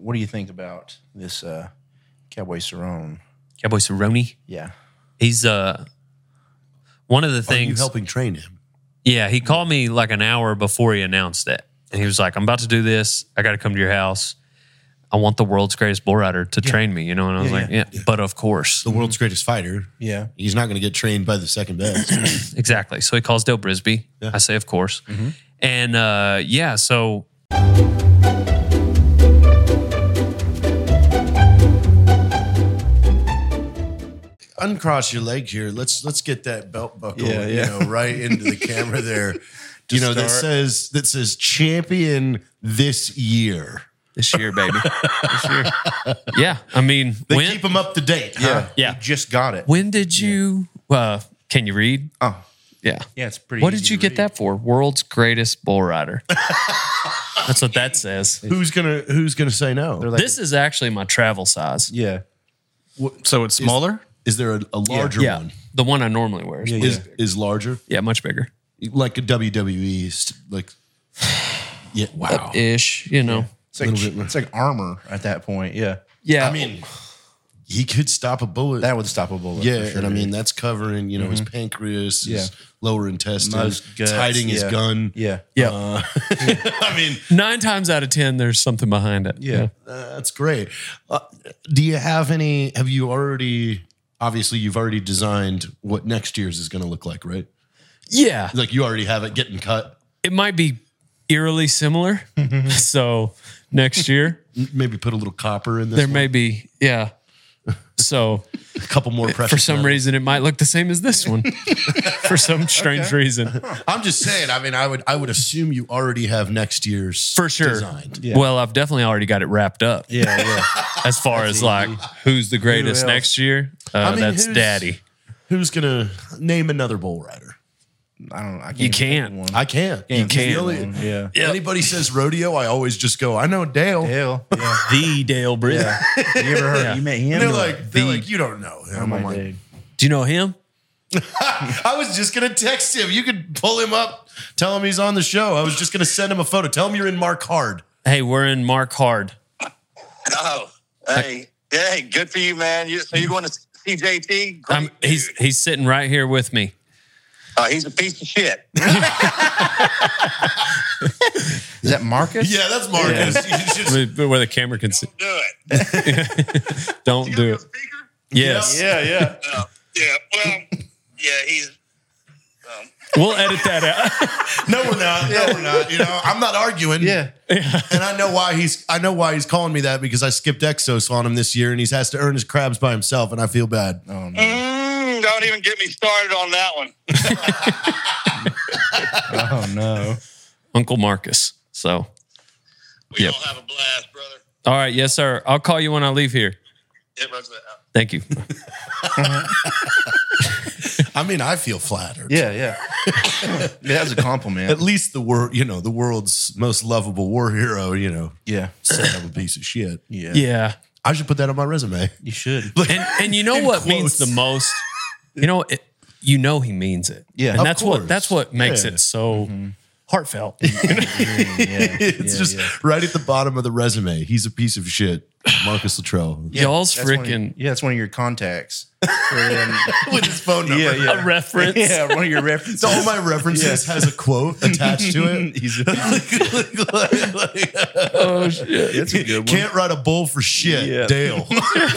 what do you think about this Cowboy Cerrone? Cowboy Cerrone. Yeah. He's one of the Are you things. helping train him? Yeah, he called me like an hour before he announced it. And he was like, I'm about to do this. I got to come to your house. I want the world's greatest bull rider to train me, And I was like, yeah, but of course. The world's greatest fighter. Yeah. He's not going to get trained by the second best. Exactly. So he calls Dale Brisby. Yeah. I say, of course. And so Uncross your leg here. Let's get that belt buckle, Yeah. right into the camera there. That says champion this year. this year, baby. This year. Yeah. I mean, They keep them up to date. Huh? Yeah. You just got it. When did you, can you read? Oh, Yeah. yeah, it's pretty What easy did you to get read. that for? World's greatest bull rider. That's what that says. Who's gonna say no? They're like, This is actually my travel size. yeah. So it's smaller? Is there a larger Yeah. one? The one I normally wear. Yeah. Is larger? Yeah, much bigger. Like a WWE, like yeah. Wow. Ish, It's like, Little bit. it's like armor at that point. Yeah. Yeah. I mean, he could stop a bullet. That would stop a bullet. yeah, for sure, and I dude. mean that's covering his pancreas, his lower intestines, Most it's guts, hiding his yeah. gun. Yeah. yeah. I mean 9 times out of 10, there's something behind it. Yeah. that's great. Do you have any? Have you already? Obviously, you've already designed what next year's is going to look like, right? Yeah. Like you already have it getting cut. It might be eerily similar. So next year, Maybe put a little copper in this. there one. may be, yeah. So a couple more precious. for some metals. reason, it might look the same as this one for some strange reason. I'm just saying. I mean, I would assume you already have next year's For sure. designed. Yeah. Well, I've definitely already got it wrapped up. Yeah. Yeah. As far as like who's the greatest else? next year, mean, that's who's- Daddy. Who's gonna name another bull rider? I don't know. I can't You even think can't. of one. I can't. Can't can't. think of Really? one. Yeah. Yep. Anybody says rodeo, I always just go, I know Dale. Hell. Yeah. The Dale Brisby. Yeah. You ever heard? Yeah. You met him? They're You're like, you don't know him. oh my I'm like, dude. Do you know him? I was just gonna text him. You could pull him up, tell him he's on the show. I was just gonna send him a photo. Tell him you're in Mark Hard. Hey, we're in Mark Hard. Oh, hey, good for you, man. So you're going to see JT? Great He's dude. he's sitting right here with me. He's a piece of shit. Is that Marcus? Yeah, that's Marcus. You just- Where the camera can see. Do it. Don't You do got it. a speaker? Yes. Yeah. Yeah. Yeah. Well, yeah, he's. We'll edit that out. no, we're not. No, we're not. I'm not arguing. Yeah. And I know why he's calling me that because I skipped Exos on him this year and he has to earn his crabs by himself and I feel bad. Oh no. Don't even get me started on that one. Oh no. Uncle Marcus. So, We Yep. all have a blast, brother. all right. Yes, sir. I'll call you when I leave here. It runs that out. Thank you. I mean, I feel flattered. Yeah. Yeah. Yeah, that's a compliment. At least the world's most lovable war hero, Yeah. son of a piece of shit. Yeah. Yeah. I should put that on my resume. You should. And you know In what means quotes. the most? He means it. Yeah. And Of that's course. that's what makes Yeah. it so heartfelt. It's just right at the bottom of the resume. He's a piece of shit. Marcus Luttrell. Y'all's That's one of- freaking yeah, that's one of your contacts. With his phone number. Yeah. a reference. Yeah, one of your references. So all my references has a quote attached to it. He's Oh shit. that's a good one. Can't ride a bull for shit. Yeah. Dale.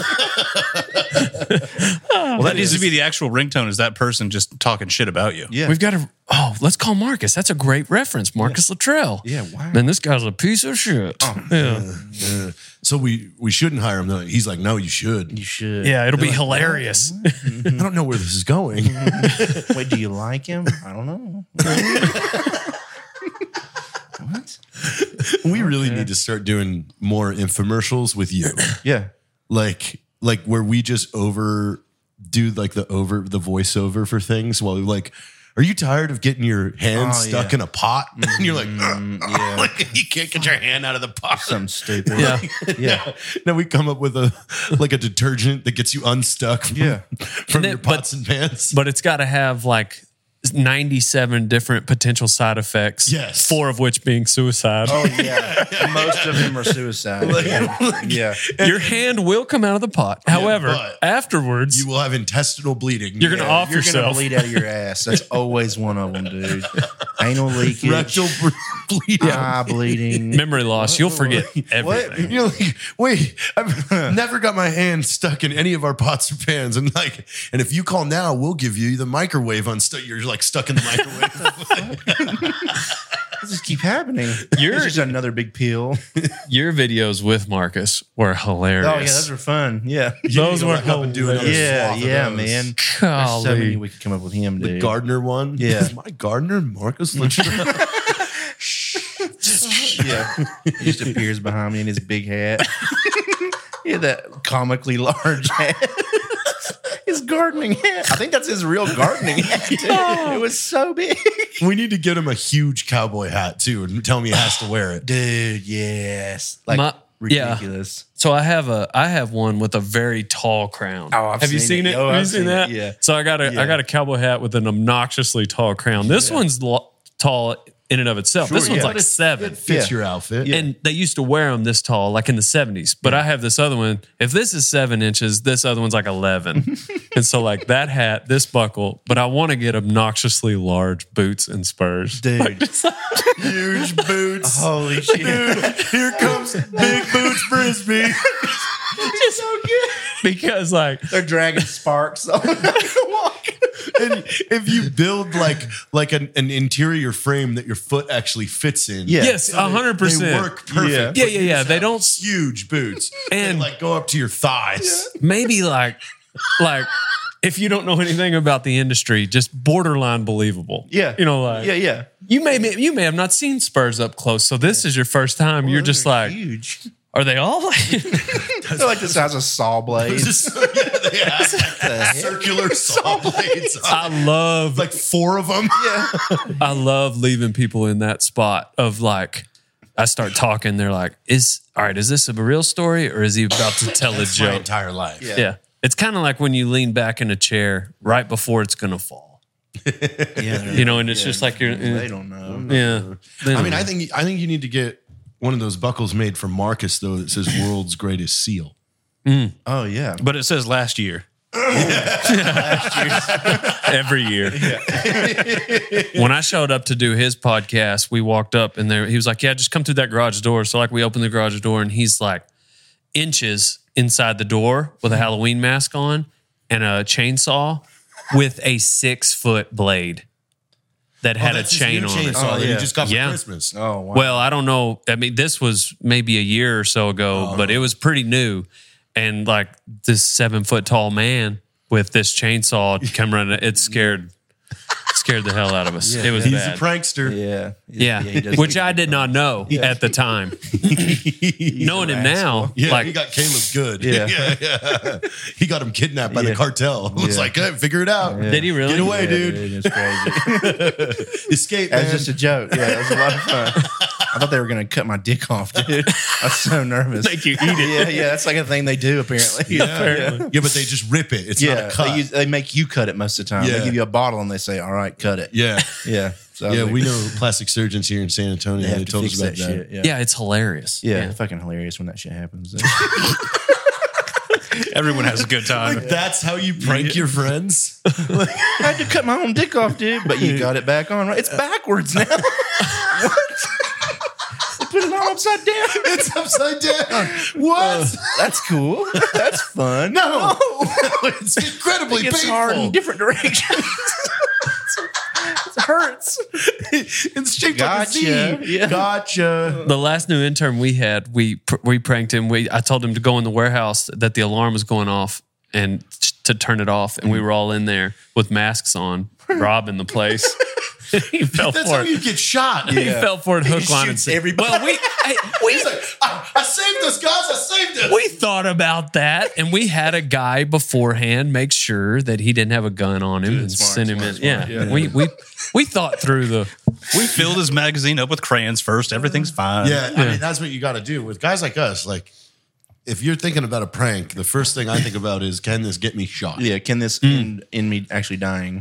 Well, that needs to be the actual ringtone. Is that person just talking shit about you? Yeah. We've got to. Oh, let's call Marcus. That's a great reference, Marcus Luttrell. Yeah, wow. Man, this guy's a piece of shit. Yeah, So we shouldn't hire him though. He's like, no, you should. You should. yeah, it'll be hilarious. I don't know where this is going. Wait, do you like him? I don't know. What? We really need to start doing more infomercials with you. Yeah. like where we just do the voiceover for things while like, are you tired of getting your hand stuck yeah. in a pot? And you're like, yeah. like, you can't get your hand out of the pot. Something stupid. Yeah. Yeah. Then we come up with a detergent that gets you unstuck from, Yeah. from And your then- pots and pans. But it's got to have like 97 different potential side effects. Yes. 4 of which being suicide. Oh yeah, most of them are suicide. Yeah, Your hand will come out of the pot. However, but afterwards, You will have intestinal bleeding. you're going to off you're gonna yourself. bleed out of your ass. That's always one of them, dude. Anal leakage, rectal bleeding. eye bleeding. Memory loss. You'll forget everything. What? You're like, wait, I've never got my hand stuck in any of our pots or pans. And if you call now, we'll give you the microwave unstuck. You're like stuck in the microwave. This just keep happening. You're- It's just another big peel. Your videos with Marcus were hilarious. Oh yeah, those were fun. Yeah, Those were up and do another yeah, swath of yeah, those. man. There's so many Golly. we could come up with him, The dude. Gardner one. Yeah. Is my Gardner Marcus Lindstrom? Yeah, he just appears behind me in his big hat. He had that comically large hat. His gardening hat. I think that's his real gardening hat, dude. It was so big. We need to get him a huge cowboy hat too, and tell him he has to wear it. Dude, yes. Like Yeah. ridiculous. So I have one with a very tall crown. Oh, I've have you seen seen it. it? Oh, have you I've seen seen that? it, yeah. So I got a cowboy hat with an obnoxiously tall crown. This one's tall in and of itself. this one's yeah. like 7. It fits Yeah. your outfit. And they used to wear them this tall, like in the 70s. But I have this other one. If this is 7 inches, this other one's like 11. And so, like that hat, this buckle, but I want to get obnoxiously large boots and spurs. Dude. Huge boots. Holy shit. Dude, here comes Big Boots Frisbee. So good. Because, like, They're dragging sparks on the walk. And if you build like an interior frame that your foot actually fits in, Yeah. yes, 100%. they work perfect. Yeah, but yeah, you yeah. just They have don't- huge boots And- and like go up to your thighs. Maybe like if you don't know anything about the industry, just borderline believable. Yeah. You know, like Yeah. you may have not seen Spurs up close, so this is your first time. You're just They're like, huge. are they all? They're like the size of saw blades. They have circular saw blades. I love Like 4 of them. I love leaving people in that spot of like, I start talking, they're like, is this a real story or is he about to tell a My joke? entire life. Yeah. It's kind of like when you lean back in a chair right before it's going to fall. Yeah, You know, and it's just like you're, they don't know. yeah. They I don't mean, know. I think you need to get one of those buckles made for Marcus though that says "World's Greatest Seal." Oh yeah. But it says last year. every year. When I showed up to do his podcast, we walked up and he was like, yeah, just come through that garage door. So like we opened the garage door and he's like inches inside the door with a Halloween mask on and a chainsaw with a 6-foot blade that had a That's his chain new on it. chainsaw that he yeah. just got for Yeah. Christmas. Oh wow. Well, I don't know. I mean, this was maybe a year or so ago, but it was pretty new. And like this 7-foot tall man with this chainsaw come running, it scared the hell out of us. It was He's bad. a prankster. yeah. Yeah, he does which think I did not know at the time. Knowing him now, Yeah, like he got Caleb good. Yeah. yeah. He got him kidnapped by the Yeah. cartel. It was Yeah. like, hey, figure it out. did he really? Get away, Yeah, dude. It's crazy. Escape, That man. was just a joke. Yeah, it was a lot of fun. I thought they were going to cut my dick off, dude. I was so nervous. Make you eat it. Yeah, that's like a thing they do apparently. yeah. Yeah, but they just rip it. It's not Yeah, a cut. they make you cut it most of the time. Yeah. They give you a bottle and they say, "All right, cut it." yeah. Yeah, so I was Yeah, like, we know plastic surgeons here in San Antonio. They They, have to told fix us about that that. shit. Yeah, Yeah, it's hilarious. yeah, fucking hilarious when that shit happens. Everyone has a good time. That's how you prank your friends? I had to cut my own dick off, dude. But you got it back on, right? It's backwards now. What? They put it on upside down. It's upside down. What? That's cool. That's fun. No. It's incredibly It's painful. hard in different directions. It hurts. It's shaped Gotcha. like a Z. Yeah. Gotcha. The last new intern we had, we pranked him. I told him to go in the warehouse that the alarm was going off and to turn it off, and we were all in there with masks on, robbing the place. He fell That's for how it. you get shot. He fell for it hook, line, and shoots sinker. everybody. Well, He's like, I saved us, guys. I saved us. we thought about that, and we had a guy beforehand make sure that he didn't have a gun on him and smart, send him smart, in. smart. Yeah, we thought through the. We filled his magazine up with crayons first. Everything's fine. Yeah, I mean, that's what you got to do. With guys like us, like, if you're thinking about a prank, the first thing I think about is, can this get me shot? Yeah, can this end in me actually dying?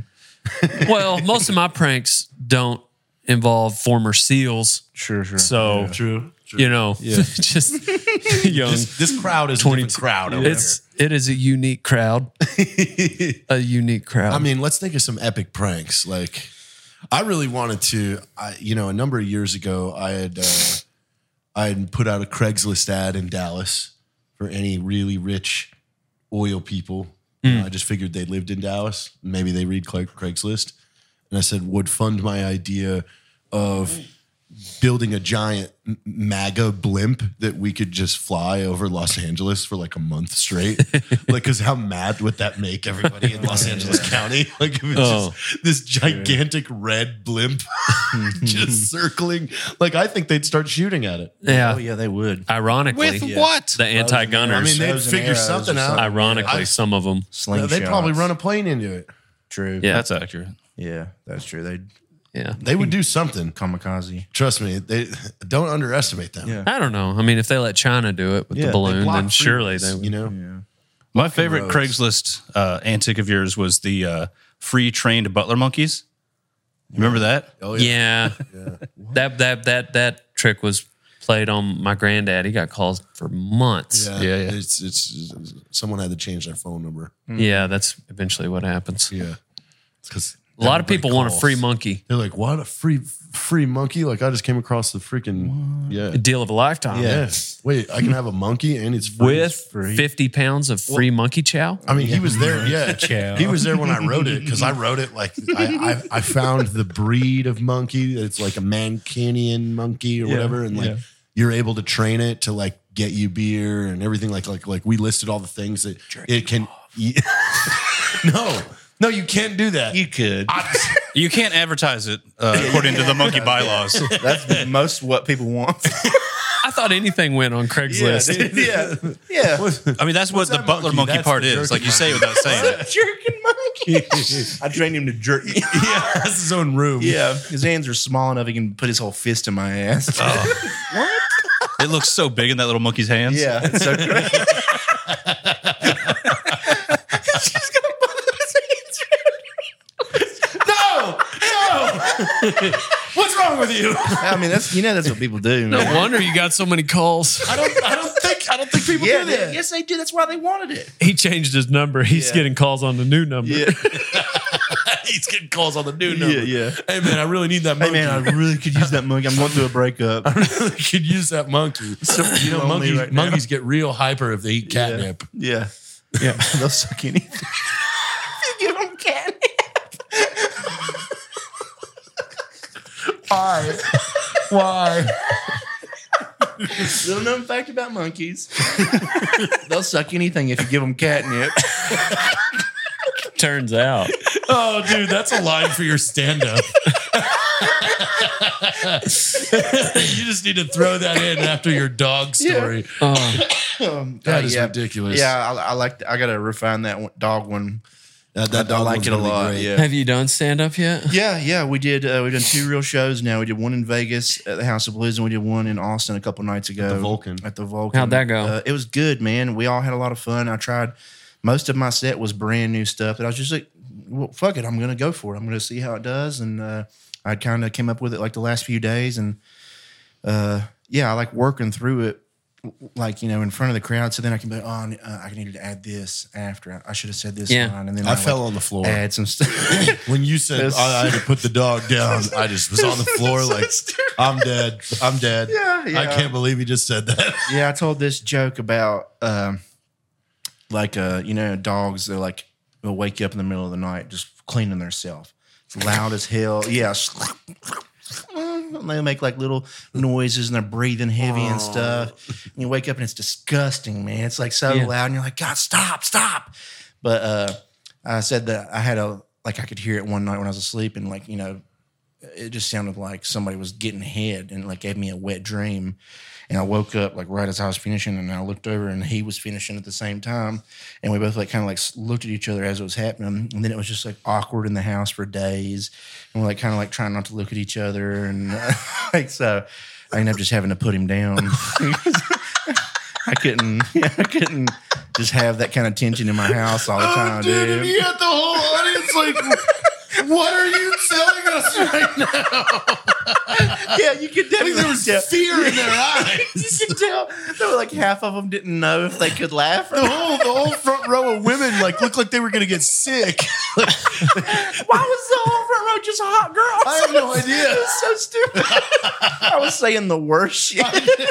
Well, most of my pranks don't involve former SEALs. Sure. So, True. you know, just young. This crowd is a different crowd. Over It is a unique crowd. A unique crowd. I mean, let's think of some epic pranks. Like, I really wanted to. A number of years ago, I had put out a Craigslist ad in Dallas for any really rich oil people. I just figured they lived in Dallas. Maybe they read Craigslist. And I said, would fund my idea of building a giant MAGA blimp that we could just fly over Los Angeles for like a month straight. Like, because how mad would that make everybody in Los Angeles County? Like, if it's just this gigantic red blimp just circling. Like, I think they'd start shooting at it. yeah. Oh yeah, they would. Ironically, With what? the anti-gunners. I mean, they'd Bows and figure arrows something or out. something. ironically, some of them. Slingshots. They'd probably run a plane into it. True. Yeah. That's accurate. Yeah, that's true. They'd Yeah. They would do something. kamikaze. Trust me. They don't underestimate them. Yeah. I don't know. I mean, if they let China do it with Yeah, the they balloon, Block then surely freeways, they would. you know. Yeah. My favorite roads. Craigslist antic of yours was the free trained butler monkeys. You remember that? Oh Yeah. That trick was played on my granddad. He got calls for months. Yeah. Yeah. It's someone had to change their phone number. Yeah, that's eventually what happens. Yeah. Because A lot of people want a free monkey. They're like, what? A free monkey? Like, I just came across the freaking A deal of a lifetime. Yeah. Wait, I can have a monkey and it's free. With 50 pounds of free monkey chow. I mean, he was there. Yeah, he was there when I wrote it because I wrote it like I found the breed of monkey. It's like a Mancunian monkey or whatever, and like you're able to train it to like get you beer and everything. Like we listed all the things that it can. No, you can't do that. You could. You can't advertise it according to the monkey bylaws. That's most what people want. I thought anything went on Craigslist. Yeah. I mean, that's what the that butler monkey? monkey That's part the is. jerky Like you say it without saying it. Jerking monkey. I trained him to jerk. Yeah, that's his own room. Yeah. His hands are small enough he can put his whole fist in my ass. It looks so big in that little monkey's hands. Yeah. It's so great. What's wrong with you? I mean, that's what people do. No Man. wonder you got so many calls. I don't think people Yeah, do that. yes, they do. That's why they wanted it. He changed his number. He's Yeah. getting calls on the new number. Yeah. He's getting calls on the new number. Yeah. Hey man, I really need that Hey monkey. man, I really could use that monkey. I'm going through a breakup. I really could use that monkey. You know, lonely monkeys, right now. monkeys get real hyper if they eat catnip. Yeah. Yeah. They'll suck anything. you give them catnip. Why? Little known fact about monkeys. They'll suck anything if you give them catnip. Turns out. Oh, dude, that's a line for your stand-up. You just need to throw that in after your dog story. That is ridiculous. Yeah, I like. I gotta refine that dog one. That I dog like one's it a gonna be lot. great. Yeah. Have you done stand up yet? Yeah. We did. We've done 2 real shows now. We did one in Vegas at the House of Blues, and we did one in Austin a couple nights ago. the Vulcan. At the Vulcan. How'd that go? It was good, man. We all had a lot of fun. I tried. Most of my set was brand new stuff that I was just like, well, fuck it. I'm gonna go for it. I'm gonna see how it does. And I kind of came up with it like the last few days, and I like working through it. Like, in front of the crowd, so then I can be, I needed to add this after. I should have said this line, and then I fell on the floor. add some stuff. When you said I had to put the dog down, I just was on the floor like, I'm dead. I'm dead. Yeah. I can't believe you just said that. Yeah, I told this joke about dogs. They're like, they'll wake you up in the middle of the night just cleaning themselves. It's loud as hell. Yeah. And they make like little noises and they're breathing heavy and stuff. And you wake up and it's disgusting, man. It's like so loud and you're like, God, stop. But I said that I had I could hear it one night when I was asleep and it just sounded like somebody was getting head and like gave me a wet dream. And I woke up like right as I was finishing and I looked over and he was finishing at the same time. And we both kind of looked at each other as it was happening. And then it was just like awkward in the house for days. And we're kind of trying not to look at each other. And so I ended up just having to put him down. I couldn't just have that kind of tension in my house all the time, dude. You had the whole audience What are you telling us right now? Yeah, you could I definitely think there was tell. fear in their eyes. You could tell. There were like half of them didn't know if they could laugh or The not. whole front row of women like looked like they were gonna get sick. Why was the whole front row just hot girls? I have no idea. It was so stupid. I was saying the worst shit.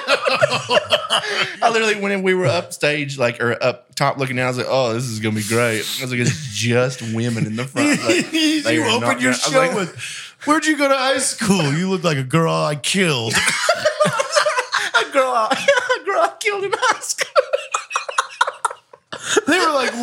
I literally, when we were upstage, like, or up top looking down, I was like, oh, this is going to be great. I was like, it's just women in the front. Like, they You are not opened your gonna- I was show like, with, where'd you go to high school? You look like a girl I killed. a girl I killed in high school. They were like,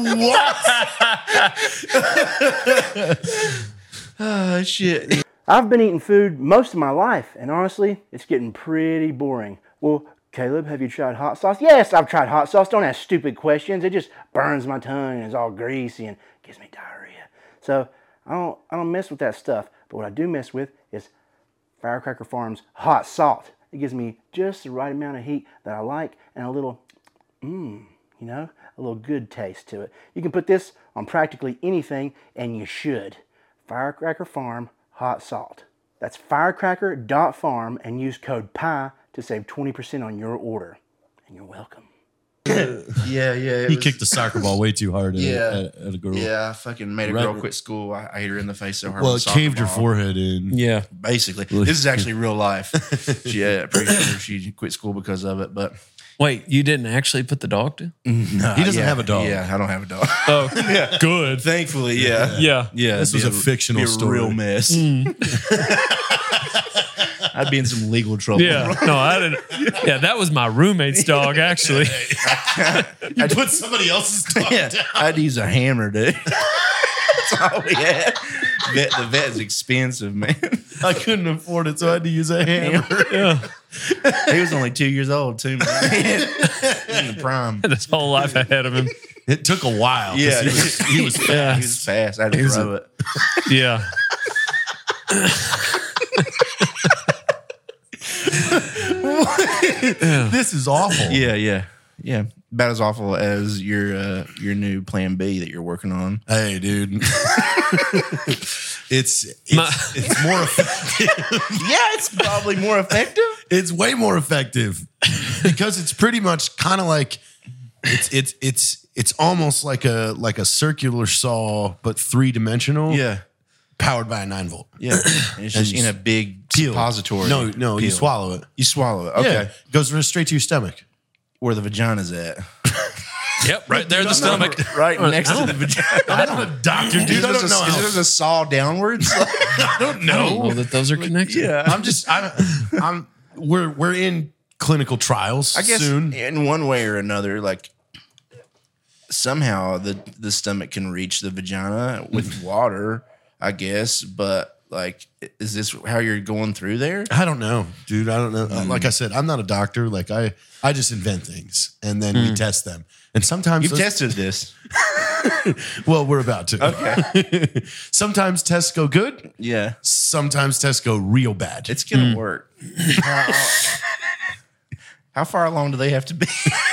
what? Oh, shit. I've been eating food most of my life, and honestly, it's getting pretty boring. Well, Caleb, have you tried hot sauce? Yes, I've tried hot sauce. Don't ask stupid questions. It just burns my tongue and it's all greasy and gives me diarrhea. So I don't mess with that stuff. But what I do mess with is Firecracker Farms hot salt. It gives me just the right amount of heat that I like and a little, a little good taste to it. You can put this on practically anything, and you should. Firecracker Farm hot salt. That's firecracker.farm and use code PIE to save 20% on your order. And you're welcome. Yeah. He kicked the soccer ball way too hard at a girl. Yeah, I fucking made a Right. girl quit school. I hit her in the face so hard. Well, with it a soccer caved her ball. forehead in. Yeah. Basically, this is actually real life. Pretty sure she quit school because of it. But Wait, you didn't actually put the dog to? no, He doesn't have a dog. Yeah, I don't have a dog. Oh, yeah. Good. Thankfully, yeah. Yeah. This was it'd a be fictional be a story. real mess. I'd be in some legal trouble. Yeah. No, I didn't. Yeah, that was my roommate's dog, actually. You put somebody else's dog Yeah, down. I'd use a hammer, dude. That's all we had. The vet is expensive, man. I couldn't afford it, so I had to use a hammer. Yeah. He was only 2 years old, too, man. In the prime. His whole life ahead of him. It took a while. 'cause Yeah, he was Yeah. He was fast. I had to throw it. Yeah. This is awful. Yeah. About as awful as your new Plan B that you're working on. Hey, dude. it's more effective. Yeah, it's probably more effective. It's way more effective because it's pretty much kind of like it's almost like a circular saw but 3-dimensional. Yeah. Powered by a 9-volt. Yeah. And it's just in a big suppository. No, you pill. swallow it. You swallow it. Okay. Yeah, goes straight to your stomach. Where the vagina's at. Yep, right there in the stomach. Right next to the vagina. I'm not a doctor, dude. I don't know. Is there a saw downwards? I don't I don't know that those are connected. I'm we're in clinical trials I guess soon. in one way or another, like somehow the stomach can reach the vagina with water, I guess. But like, is this how you're going through there? I don't know, dude. I don't know. Like I said, I'm not a doctor. Like I just invent things and then we test them. And sometimes You've tested this. well, we're about to. Okay. Sometimes tests go good. Yeah. Sometimes tests go real bad. It's gonna work. How far along do they have to be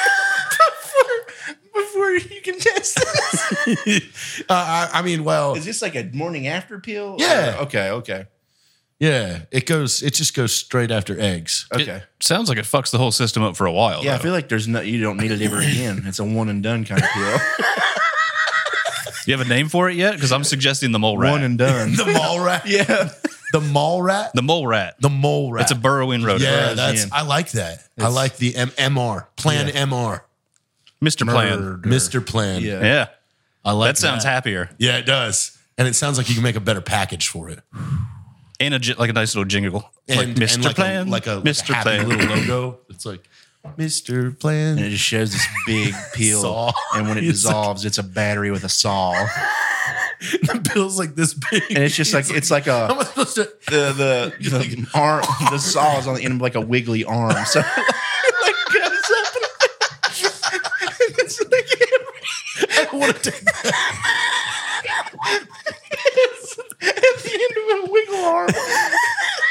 before you can test this? I mean, well, Is this like a morning after pill? Yeah. Or- okay. yeah, it just goes straight after eggs. Okay. Sounds like it fucks the whole system up for a while. Yeah, I though. feel like you don't need it ever again. It's a one and done kind of pill. You have a name for it yet? Because I'm suggesting the mole rat. One and done. The mole rat. Yeah. The mole rat. the mole rat. The mole rat. It's a burrowing rodent. Yeah, Burrows in. I like that. I like the MR Plan MR. Mr. Plan. Mr. Plan. Yeah. Yeah. I like That sounds happier. Yeah, it does. And it sounds like you can make a better package for it. And like a nice little jingle. Like Mr. like Plan. like a Mr. happy Plan. little logo. It's like Mr. Plan. And it just shows this big peel. Saw. And when it It's like- dissolves, it's a battery with a saw. The bill's like this big. And it's just like it's like How am a I supposed to? the arm, the saw is on the end of like a wiggly arm. So it like goes up. It's like I don't want to take that. it's at the end of a wiggle arm.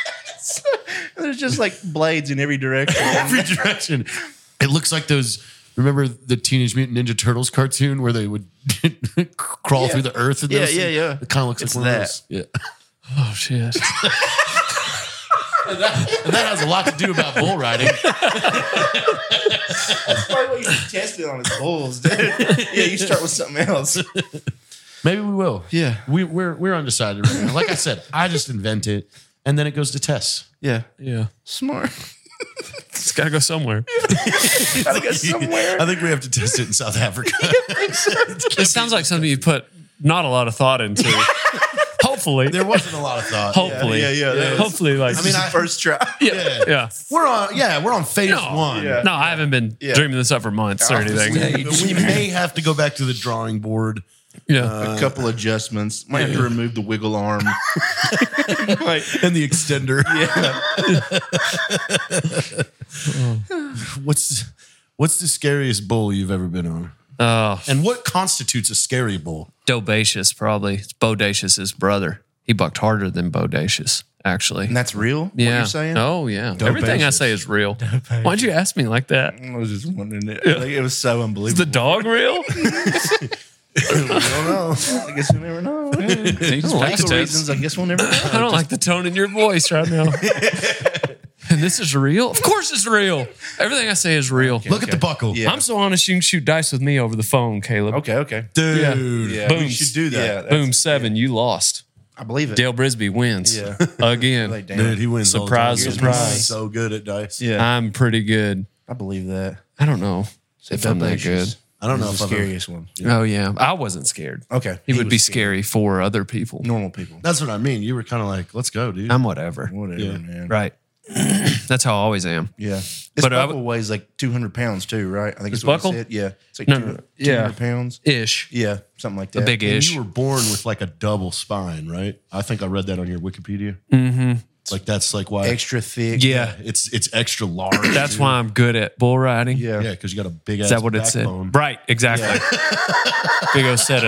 So, there's just like blades in every direction. Every direction. It looks like those Remember the Teenage Mutant Ninja Turtles cartoon where they would crawl through the earth? And Yeah, those? yeah. It kind of looks It's like one that. of those. Yeah. Oh shit. And that has a lot to do about bull riding. That's probably what you should test it on his bulls, dude. Yeah, you start with something else. Maybe we will. Yeah. We're undecided right now. Like I said, I just invent it, and then it goes to tests. Yeah. Yeah. Smart. It's got to go somewhere. Gotta go somewhere. I think we have to test it in South Africa. It sounds like something you put not a lot of thought into. Hopefully. There wasn't a lot of thought. Hopefully. Yeah. Hopefully, like. I mean, First try. yeah. We're on phase one. Yeah. No, I haven't been dreaming this up for months or anything. We may have to go back to the drawing board. Yeah. A couple adjustments. Might have to remove the wiggle arm. And the extender. What's the scariest bull you've ever been on? Oh, And what constitutes a scary bull? Dobacious, probably. It's Bodacious's brother. He bucked harder than Bodacious, actually. And that's real? What Yeah. you're saying? Oh, yeah. Everything I say is real. Why'd you ask me like that? I was just wondering. Like, it was so Is unbelievable. the dog real? I don't know. I guess we'll never know. I like For the reasons, I guess we'll never know. I don't like the tone in your voice right now. And this is real? Of course it's real. Everything I say is real. Look at the buckle. Yeah. I'm so honest you can shoot dice with me over the phone, Caleb. Okay. Dude. Yeah, Boom. we should do that. Yeah, That's- Boom, 7, you lost. I believe it. Dale Brisby wins. Yeah. Again. Like, damn. Dude, he wins. Surprise, all the time. surprise. He's so good at dice. Yeah. I'm pretty good. I believe that. I don't know if I'm that Dobacious good. I don't know is if the I've ever- scariest one. Oh, yeah. I wasn't scared. Okay. He would was be scary. scary for other people. Normal people. That's what I mean. You were kind of like, let's go, dude. I'm whatever. Whatever, Yeah. man. Right. That's how I always am. Yeah. This But I buckle weighs like 200 pounds too, right? I think This it's what buckle? I said. Yeah. It's like No, 200, no. Yeah. 200 pounds. Ish. Yeah. Something like that. A big And ish. you were born with like a double spine, right? I think I read that on your Wikipedia. Mm-hmm. Like that's like why Extra thick. Yeah. it's extra large. That's why I'm good at bull riding. Yeah. Yeah, because you got a big ass. Is that what it said? backbone. Right, exactly. Big old set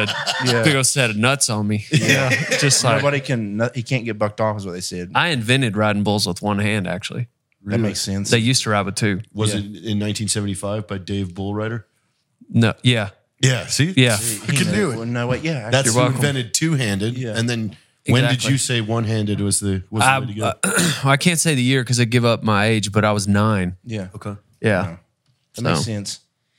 of nuts on me. Yeah. Just like Nobody can, he can't get bucked off, is what they said. I invented riding bulls with one hand, actually. That makes sense. They used to ride with two. Was it in 1975 by Dave Bullrider? No, yeah. Yeah, see? Yeah. You can do Well, it. no, wait. Yeah. That's You're who welcome. invented two-handed. Yeah. And then when did Exactly. you say one-handed was the way to go? I can't say the year because I give up my age, but I was 9. Yeah. Okay. Yeah. That makes So. sense.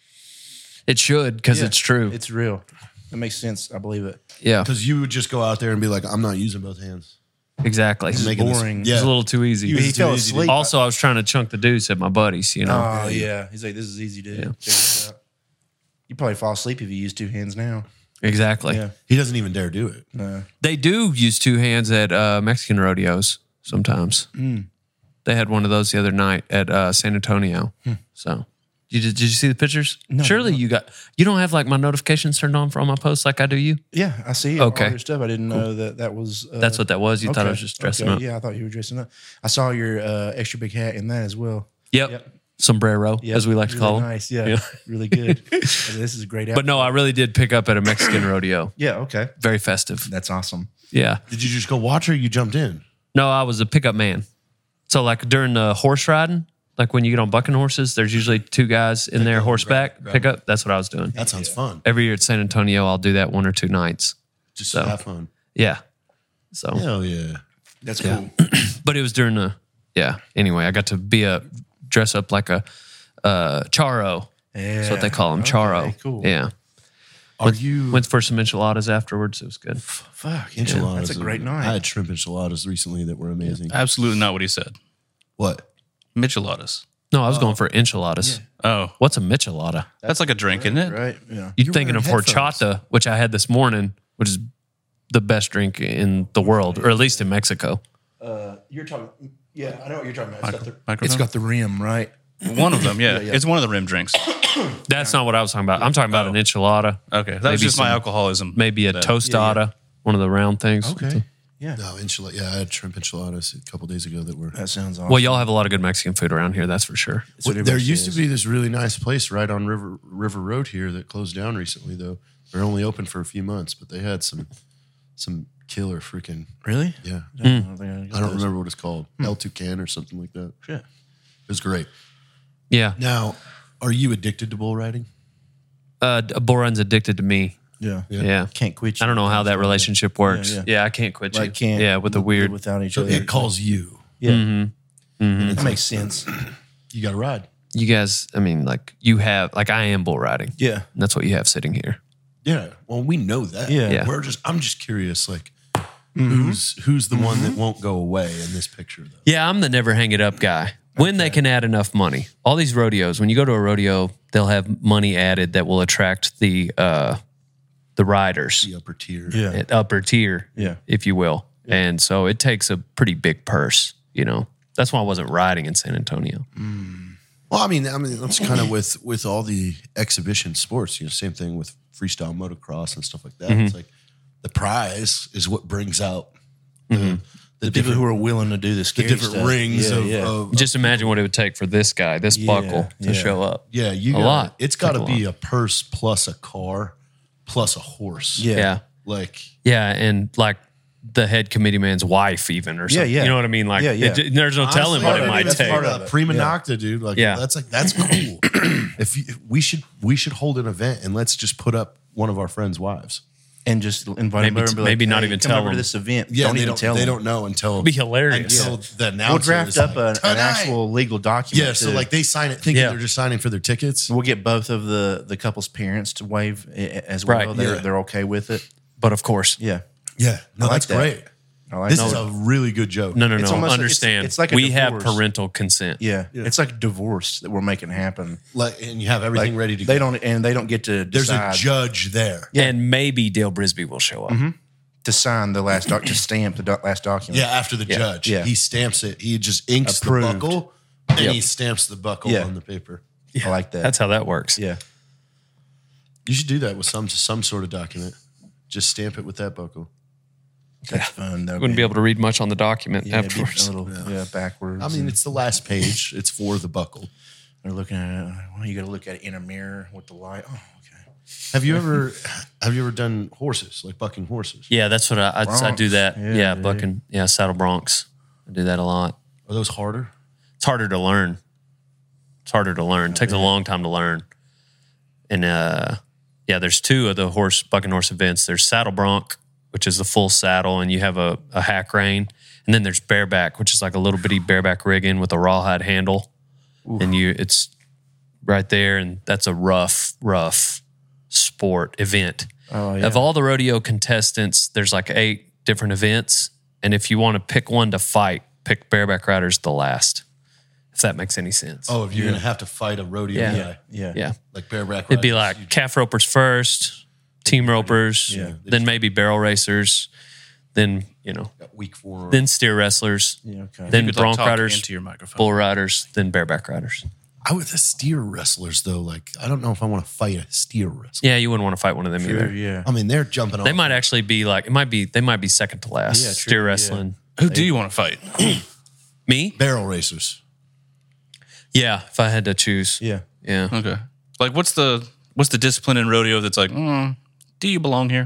It should because Yeah. it's true. It's real. That makes sense. I believe it. Yeah, Because you would just go out there and be like, I'm not using both hands. exactly. It's Making this- boring. yeah. a little too easy. He too fell easy. asleep. Also, I was trying to chunk the deuce at my buddies, you know. Oh, yeah. He's like, this is easy, dude. Yeah. Check this out. You probably fall asleep if you use two hands now. Exactly. Yeah. He doesn't even dare do it. No. They do use two hands at Mexican rodeos sometimes. They had one of those the other night at San Antonio. So, did you see the pictures? No, Surely you don't have like my notifications turned on for all my posts like I do you. Yeah, I see Okay. all your stuff. I didn't know that was. That's what that was. You thought I was just dressing up. Yeah, I thought you were dressing up. I saw your extra big hat in that as well. Yep. Sombrero, Yep, as we like to really call them. Nice, yeah, Yeah. really good. This is a great. But no, I really did pick up at a Mexican rodeo. Yeah, okay, Very festive. that's awesome. Yeah. Did you just go watch or you jumped in? No, I was a pickup man. So like during the horse riding, like when you get on bucking horses, there's usually two guys in there horseback pickup. That's what I was doing. That sounds fun. Every year at San Antonio, I'll do that 1 or 2 nights. Just So. have fun. Yeah. So, Hell yeah. That's Yeah. cool. but it was during the, anyway, I got to dress up like a charro. That's what they call them, charro. Okay, cool. Yeah. Are you Went for some enchiladas afterwards. It was good. Fuck, yeah, enchiladas? that's a great I night. had shrimp enchiladas recently that were amazing. Absolutely not what he said. What? Micheladas. No, I was going for enchiladas. Oh, What's a michelada? that's like a drink, isn't it? Right? Yeah. You're thinking of wearing horchata, which I had this morning, which is the best drink in the world, or at least in Mexico. You're talking. Yeah, I know what you're talking about. It's Microphone? got the rim, right? One of them, yeah. It's one of the rim drinks. That's not what I was talking about. I'm talking about an enchilada, Okay, that was Maybe just my some- alcoholism. maybe a That- tostada, one of the round things. Okay. Yeah, No, enchilada. Yeah, I had shrimp enchiladas a couple days ago that were. that sounds awesome. Well, y'all have a lot of good Mexican food around here, that's for sure. That's what There everybody used to says. be this really nice place right on River Road here that closed down recently, though. They're only open for a few months, but they had some killer freaking Really? yeah. I don't, think I don't remember what it's called. El Tucan or something like that. Shit. It was great. Yeah. Now, Are you addicted to bull riding? Bull Run's addicted to me. Yeah. Can't quit you. I don't know how that relationship works. Yeah, Yeah, I can't quit you. Like, can't yeah, with the live weird. without each So other. it calls you. Yeah. That makes sense. You got to ride. You guys, I mean, like you have, like I am bull riding. Yeah. And that's what you have sitting here. Yeah. Well, we know that. Yeah. Yeah. I'm just curious, like who's the one that won't go away in this picture though? Yeah, I'm the never hang it up guy. When they can add enough money. All these rodeos, when you go to a rodeo, they'll have money added that will attract the riders, The upper tier. Yeah. upper tier, Yeah. if you will. And so it takes a pretty big purse, you know. That's why I wasn't riding in San Antonio. Well, I mean that's kind of with all the exhibition sports, you know, same thing with freestyle motocross and stuff like that. It's like the prize is what brings out the People different, who are willing to do this the different rings of Just imagine what it would take for this guy, this buckle, to show up. yeah, you A gotta, lot. It's got to Take a be a purse plus a car plus a horse. Yeah. Like Yeah, and like the head committee man's wife, even or something. yeah. You know what I mean? Like, Yeah, yeah. there's no telling honestly, what it I might mean, take. That's part of prima nocta, dude. Like, Yeah. that's cool. We should hold an event and let's just put up one of our friends' wives. and just invite Maybe- them over and be maybe like, not hey, even come tell over to them. this event. Yeah, don't they even don't. tell They them. don't know until It'd be hilarious. Until the announcer. We'll draft is up like, an "Tonight." actual legal document. Yeah, so to- like they sign it thinking Yeah. they're just signing for their tickets. we'll get both of the couple's parents to waive as well. Right, They're, yeah. they're okay with it. But of course, Yeah. Yeah, no, I like that's that. great. I like This that. is a really good joke. no. It's almost like- Understand. it's like a we have divorce. parental consent. Yeah. It's like divorce that we're making happen. Like, and you have everything Like, ready to they go. don't get to There's decide a judge there. And maybe Dale Brisby will show up. to sign the last to stamp the last document. Yeah, after the judge, yeah. he stamps it. He just inks Approved. the buckle and he stamps the buckle Yeah. on the paper. I like that. That's how that works. yeah. You should do that with some sort of document. Just stamp it with that buckle. That's fun though. Wouldn't be able to read much on the document yeah, it'd be afterwards. a little backwards. I mean, it's the last page. It's for the buckle. they're looking at it. Well, you got to look at it in a mirror with the light. Oh, okay. Have you ever done horses, like bucking horses? Yeah, that's what I do that. Bronx. Yeah, dude. bucking. Yeah, saddle broncs. I do that a lot. Are those harder? It's harder to learn. It takes a long time to learn. And yeah, there's two of the bucking horse events. There's saddle bronc, which is the full saddle, and you have a hack rein. And then there's bareback, which is like a little bitty bareback rigging with a rawhide handle. And it's right there, and that's a rough sport event. Oh, yeah. Of all the rodeo contestants, there's like 8 different events. And if you want to pick one to fight, pick bareback riders the last, if that makes any sense. Oh, if you're gonna have to fight a rodeo Yeah. guy, Yeah. like bareback. It'd be riders, like calf ropers first, team ropers, then maybe barrel racers, then, week 4. then steer wrestlers, Yeah, okay. then Good luck bronc talking riders, into your microphone. bull riders, then bareback riders. I would the steer wrestlers though. Like, I don't know if I want to fight a steer wrestler. Yeah, you wouldn't want to fight one of them either. yeah. I mean, they're jumping off. They might actually be like, they might be second to last. Yeah, true, steer yeah. wrestling. Who do you want to fight? Me? barrel racers. Yeah, if I had to choose. Yeah. Yeah. Okay. Like, what's the discipline in rodeo that's like, do you belong here?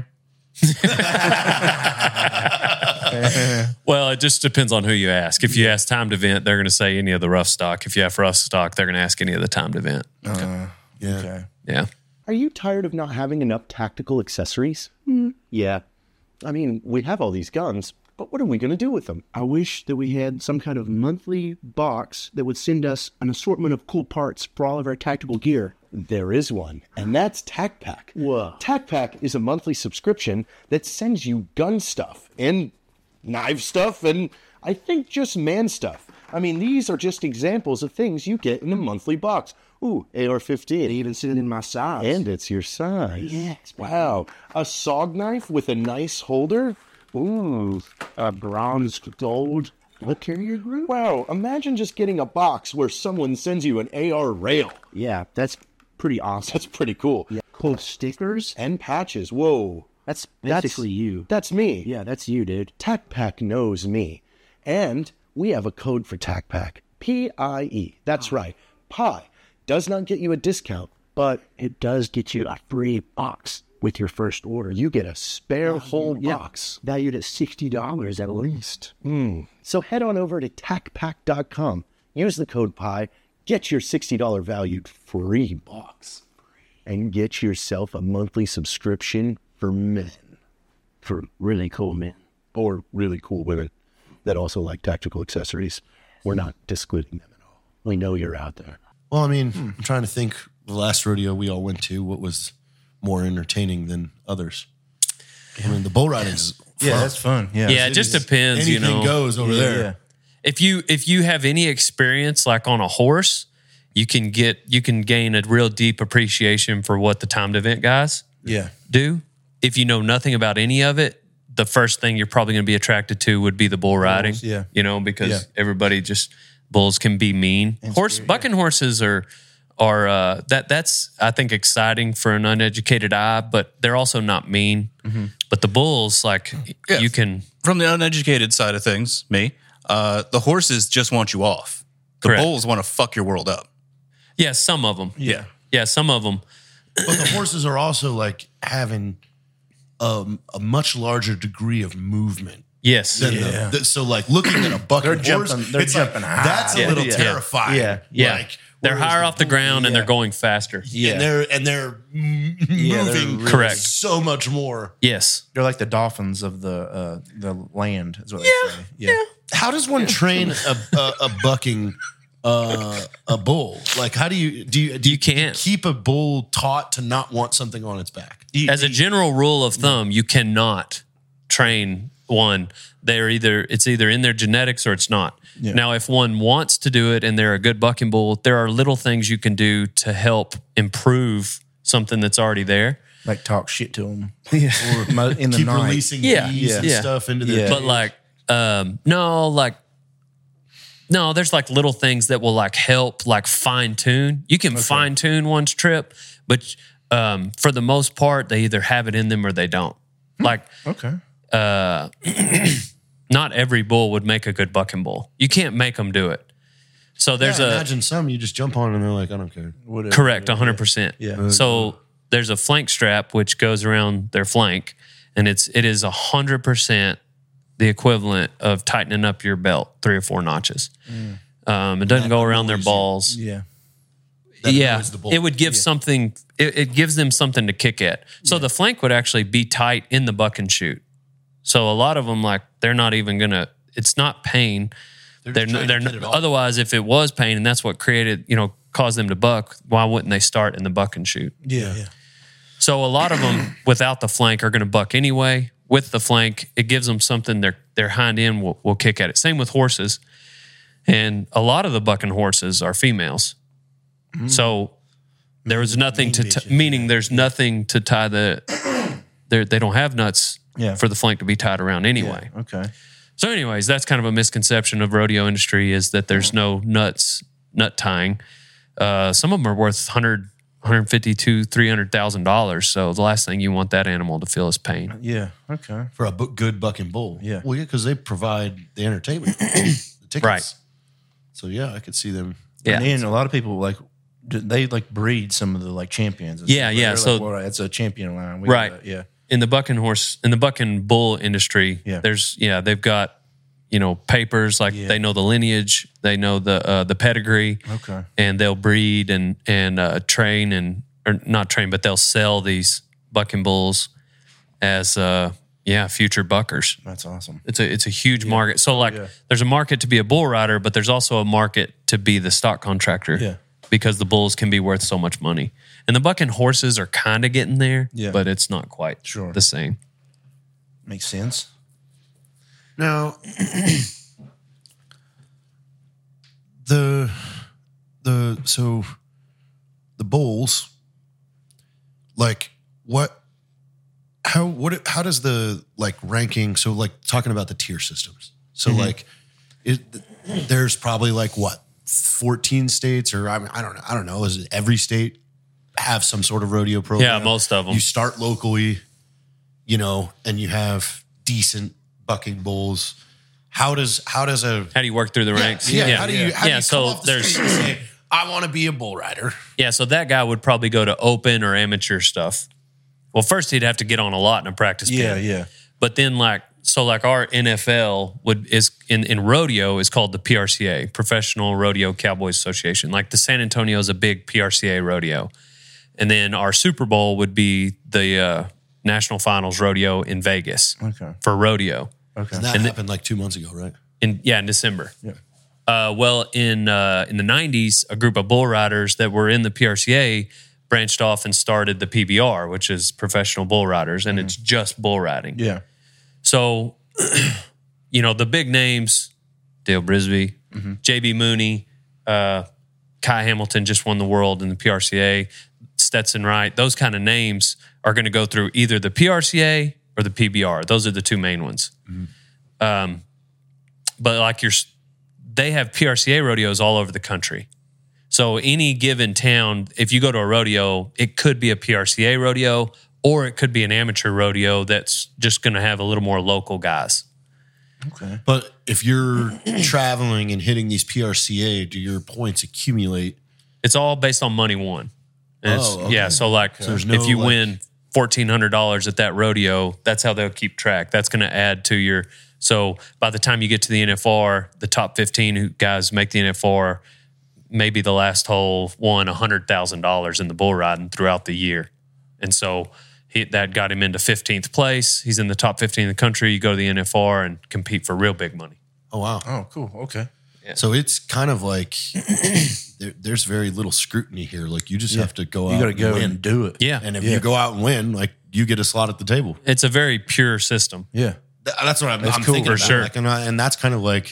Well, it just depends on who you ask. If you ask timed event, they're going to say any of the rough stock. If you have rough stock, they're going to ask any of the timed event. Yeah. Okay. Yeah. Are you tired of not having enough tactical accessories? Yeah. I mean, we have all these guns, but what are we going to do with them? I wish that we had some kind of monthly box that would send us an assortment of cool parts for all of our tactical gear. There is one, and that's TacPack. Whoa. TacPack is a monthly subscription that sends you gun stuff and knife stuff and I think just man stuff. I mean, these are just examples of things you get in a monthly box. Ooh, AR-15. They even send it in my size. And it's your size. Yes. Wow. A SOG knife with a nice holder? Ooh, a bronze gold. What carrier group? Wow, imagine just getting a box where someone sends you an AR rail. Yeah, that's pretty awesome. That's pretty cool. Yeah. Cool stickers and patches. Whoa. That's basically you. That's me. Yeah, that's you, dude. TacPack knows me. And we have a code for TacPack. PIE. That's right. PI does not get you a discount, but it does get you a free box with your first order. You get a spare whole box valued at $60 at least. So head on over to TacPack.com. Use the code PI. Get your $60 valued free box and get yourself a monthly subscription for men, for really cool men or really cool women that also like tactical accessories. We're not discluding them at all. We know you're out there. Well, I mean, I'm trying to think the last rodeo we all went to, what was more entertaining than others. I mean, the bull riding's fun. Yeah, that's fun. Yeah. Yeah, it just depends, Anything goes over there. Yeah. If you have any experience like on a horse, you can gain a real deep appreciation for what the timed event guys Yeah. do. If you know nothing about any of it, the first thing you're probably going to be attracted to would be the bull riding. yeah. Because everybody just bulls can be mean. Bucking horses are that's I think exciting for an uneducated eye, but they're also not mean. But the bulls, like you can From the uneducated side of things, the horses just want you off. The Correct. bulls want to fuck your world up. yeah, some of them. Yeah. Yeah, some of them. But the horses are also like having a much larger degree of movement. Yes. Than so like looking at a bucking horse, they're it's jumping like, high. that's a little Yeah. terrifying. Yeah. Yeah. Like, They're whereas higher the off the bull- ground and they're going faster. Yeah. and they're moving really- Correct. so much more. Yes. They're like the dolphins of the land, is what they say. Yeah. How does one train a bucking a bull? Like, how do you can't. keep a bull taught to not want something on its back? As a general rule of thumb, you cannot train one. It's either in their genetics or it's not. Yeah. Now, if one wants to do it and they're a good bucking bull, there are little things you can do to help improve something that's already there. Like talk shit to them. Yeah. Or in the Keep night. releasing Yeah. bees and Yeah. stuff into their Yeah. But no, there's like little things that will like help like fine tune. You can fine tune one's trip, but for the most part, they either have it in them or they don't. Like Okay. not every bull would make a good bucking bull. You can't make them do it. So there's imagine some you just jump on and they're like, I don't care. Whatever. correct 100%. Yeah. So there's a flank strap which goes around their flank, and it is 100% the equivalent of tightening up your belt 3 or 4 notches. It doesn't go around their balls. Yeah. Yeah, annoys the bull. it would give something. It gives them something to kick at. So the flank would actually be tight in the buck and shoot. So a lot of them, like, they're not even gonna. It's not pain. They're trying to get not. it off. Otherwise, if it was pain and that's what caused them to buck, why wouldn't they start in the buck and shoot? Yeah. So a lot of them without the flank are going to buck anyway. With the flank, it gives them something their hind end will kick at it. Same with horses, and a lot of the bucking horses are females. So there was nothing meaning there's nothing to tie they don't have nuts for the flank to be tied around anyway. Okay. So anyways, that's kind of a misconception of rodeo industry is that there's no nut tying. Some of them are worth $150,000 to $300,000. So the last thing you want that animal to feel is pain. Yeah. Okay. For a good bucking bull. Yeah. Well, yeah, because they provide the entertainment, the tickets. Right. So yeah, I could see them. Yeah. And then a lot of people they breed some of the like champions. and Yeah, stuff. yeah, They're so- like, well, it's a champion line. We Right. got that, yeah. In the bucking bull industry, Yeah. they've got papers like they know the lineage, they know the pedigree, Okay. and they'll breed and train or not train, but they'll sell these bucking bulls as future buckers. That's awesome. It's a huge market. So there's a market to be a bull rider, but there's also a market to be the stock contractor. Yeah. Because the bulls can be worth so much money. And the bucking horses are kind of getting there, Yeah. but it's not quite Sure. the same. Makes sense. Now, so the bulls, like how does the like ranking? So like talking about the tier systems. So like there's probably like what 14 states or I don't know. Is it every state have some sort of rodeo program? Yeah, most of them. You start locally, and you have decent bucking bulls. How do you work through the ranks? How do you come so off the street and say, I want to be a bull rider? Yeah, so that guy would probably go to open or amateur stuff. Well, first he'd have to get on a lot in a practice Yeah, pen. yeah. But then like so like our NFL is in rodeo is called the PRCA, Professional Rodeo Cowboys Association. Like the San Antonio is a big PRCA rodeo. And then our Super Bowl would be the National Finals Rodeo in Vegas for rodeo. And that happened like 2 months ago, right? In December. Yeah. Well, in the 90s, a group of bull riders that were in the PRCA branched off and started the PBR, which is Professional Bull Riders, and it's just bull riding. Yeah. So, the big names, Dale Brisby, JB Mooney, Kai Hamilton just won the world in the PRCA, Stetson Wright, those kind of names are going to go through either the PRCA or the PBR. Those are the two main ones. But like they have PRCA rodeos all over the country. So any given town, if you go to a rodeo, it could be a PRCA rodeo or it could be an amateur rodeo that's just going to have a little more local guys. Okay. But if you're traveling and hitting these PRCA, do your points accumulate? It's all based on money won. And okay. Yeah, so like there's no, if you like- win $1,400 at that rodeo, that's how they'll keep track. That's going to add to your. So by the time you get to the NFR, the top 15 guys make the NFR. Maybe the last hole won $100,000 in the bull riding throughout the year, and so that got him into 15th place. He's in the top 15 in the country. You go to the NFR and compete for real big money. Oh wow! Oh, cool. Okay. Yeah. So it's kind of like there's very little scrutiny here. Like you just have to go out. You got to go win. and do it. Yeah, And if you go out and win, like you get a slot at the table. it's a very pure system. Yeah. That's what I'm That's cool. cool. Thinking For about. sure. Like, and that's kind of like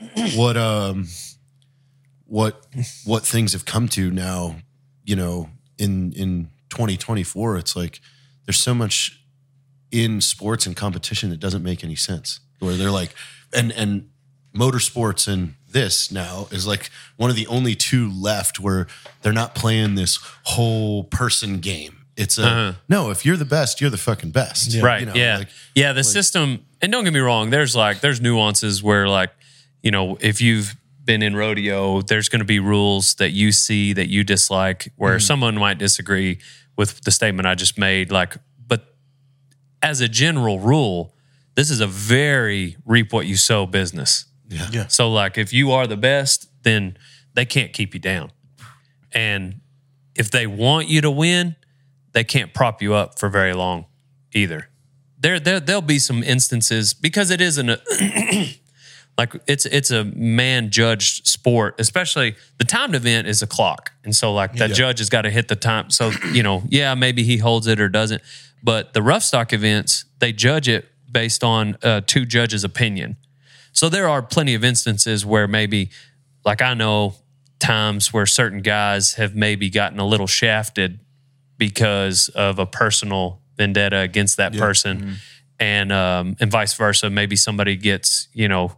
what things have come to now. In 2024, it's like there's so much in sports and competition that doesn't make any sense. Where they're like, and motorsports and this now is like one of the only two left where they're not playing this whole person game. It's no, if you're the best, you're the fucking best. Right. The system, and don't get me wrong, there's nuances where if you've been in rodeo, there's going to be rules that you see that you dislike where someone might disagree with the statement I just made. But as a general rule, this is a very reap what you sow business. Yeah. So if you are the best, then they can't keep you down. And if they want you to win, they can't prop you up for very long either. There'll be some instances because it isn't it's a man judged sport, especially the timed event is a clock. And so that judge has got to hit the time. So, maybe he holds it or doesn't, but the rough stock events, they judge it based on two judges' opinion. So there are plenty of instances where maybe I know times where certain guys have maybe gotten a little shafted because of a personal vendetta against that person, and vice versa. Maybe somebody gets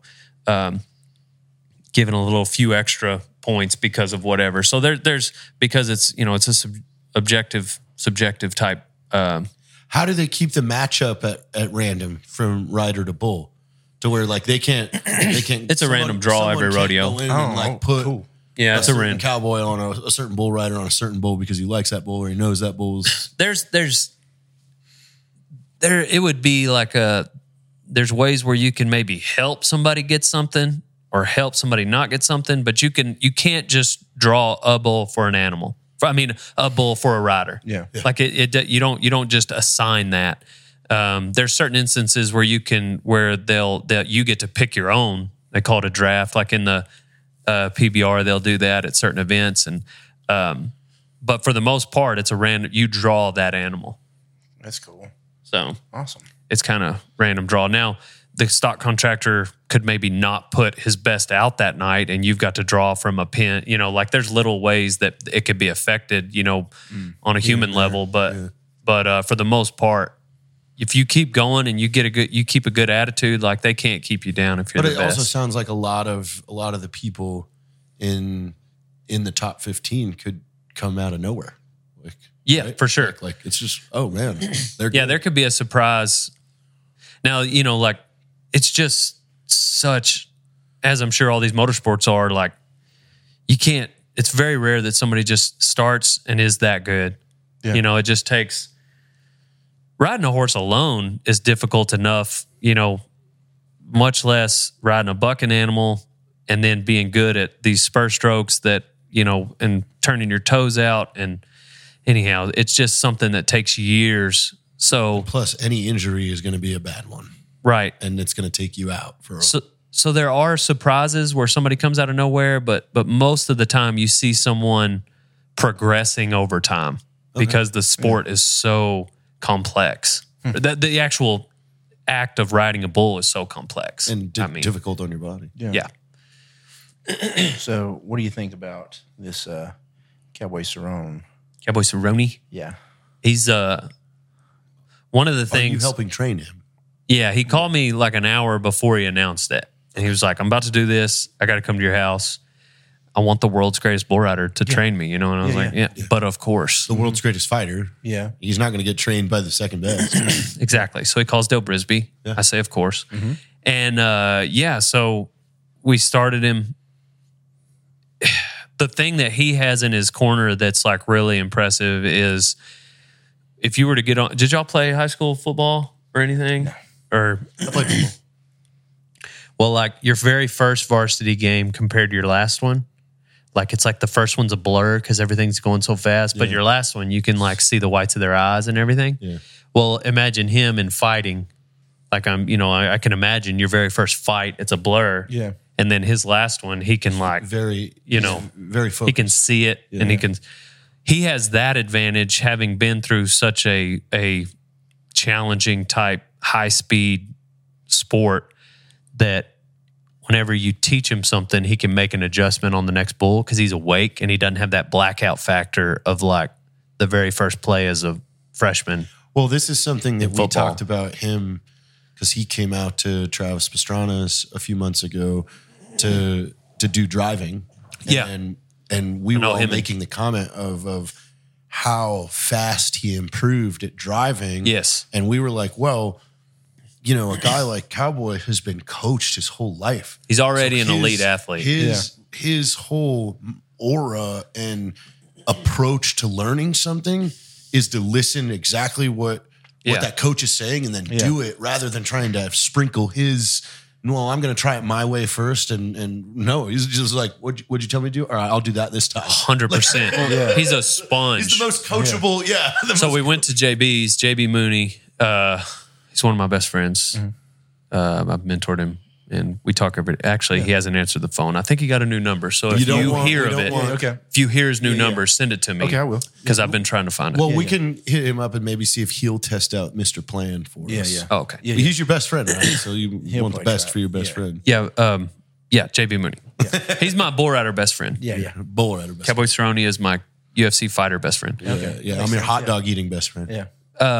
given a few extra points because of whatever. So there's because it's it's a subjective type. How do they keep the matchup at random from rider to bull, to where they can't? It's a random draw every rodeo. Go in and put cool. Yeah, it's a certain random cowboy on a certain bull rider on a certain bull because he likes that bull or he knows that bull's. It would be there's ways where you can maybe help somebody get something or help somebody not get something, but you can't just draw a bull for an animal. A bull for a rider. Yeah. You don't just assign that. There's certain instances where you get to pick your own. They call it a draft. Like in the PBR, they'll do that at certain events, and but for the most part, it's a random. You draw that animal. That's cool. So Awesome. it's kind of random draw. Now, the stock contractor could maybe not put his best out that night, and you've got to draw from a pin. There's little ways that it could be affected, on a human level. But for the most part, if you keep going and you keep a good attitude, they can't keep you down if you're the best. But it also sounds like a lot of the people in the top 15 could come out of nowhere. For sure. It's just, oh man, they're Yeah, good. there could be a surprise. Now, it's just such, as I'm sure all these motorsports are, you can't, it's very rare that somebody just starts and is that good. Yeah. It just takes, riding a horse alone is difficult enough, much less riding a bucking animal and then being good at these spur strokes that, and turning your toes out. And anyhow, it's just something that takes years. So Plus, any injury is going to be a bad one, right. and it's going to take you out for. So there are surprises where somebody comes out of nowhere, but most of the time you see someone progressing over time because the sport is so complex. The actual act of riding a bull is so complex and difficult on your body. Yeah. So, what do you think about this Cowboy Cerrone? Cowboy Cerrone. Yeah. He's one of the Are you things. helping train him? Yeah, he called me like an hour before he announced it. And he was like, I'm about to do this. I got to come to your house. I want the world's greatest bull rider to train me, And I was like, yeah, but of course. The world's greatest fighter. Yeah. He's not going to get trained by the second best. Exactly. So he calls Dale Brisby. Yeah. I say, of course. And so we started him. The thing that he has in his corner that's like really impressive is if you were to get on, did y'all play high school football or anything? No. Or I played football. Well, like your very first varsity game compared to your last one, like it's like the first one's a blur because everything's going so fast, but your last one, you can like see the whites of their eyes and everything. Yeah. Well, imagine him in fighting. Like I can imagine your very first fight, it's a blur. Yeah. And then his last one, he can like, very focused. He can see it and he has that advantage having been through such a challenging type, high speed sport that whenever you teach him something, he can make an adjustment on the next bull because he's awake and he doesn't have that blackout factor of like the very first play as a freshman. Well, this is something that we talked about him because he came out to Travis Pastrana's a few months ago to do driving. And we were all making the comment of how fast he improved at driving. Yes. And we were like, well, a guy like Cowboy has been coached his whole life. He's already an elite athlete. His whole aura and approach to learning something is to listen exactly what that coach is saying and then do it rather than trying to sprinkle his, well, I'm going to try it my way first. And no, he's just like, what'd you tell me to do? All right, I'll do that this time. 100%. He's a sponge. He's the most coachable. Yeah. We went to JB's, JB Mooney. He's one of my best friends. I've mentored him, and we talk every day. Actually, he hasn't answered the phone. I think he got a new number. So if you hear of it, if you hear his new number, send it to me. Okay, I will. Because I've been trying to find it. Well, we can hit him up and maybe see if he'll test out Mr. Plan for us. Yeah. Oh, okay. He's your best friend, right? So you want the best for your best friend. Yeah. JB Mooney. He's my bull rider best friend. Yeah. Bull rider best Cowboy Cerrone is my UFC fighter best friend. friend. Yeah. I'm your hot dog eating best friend. Yeah.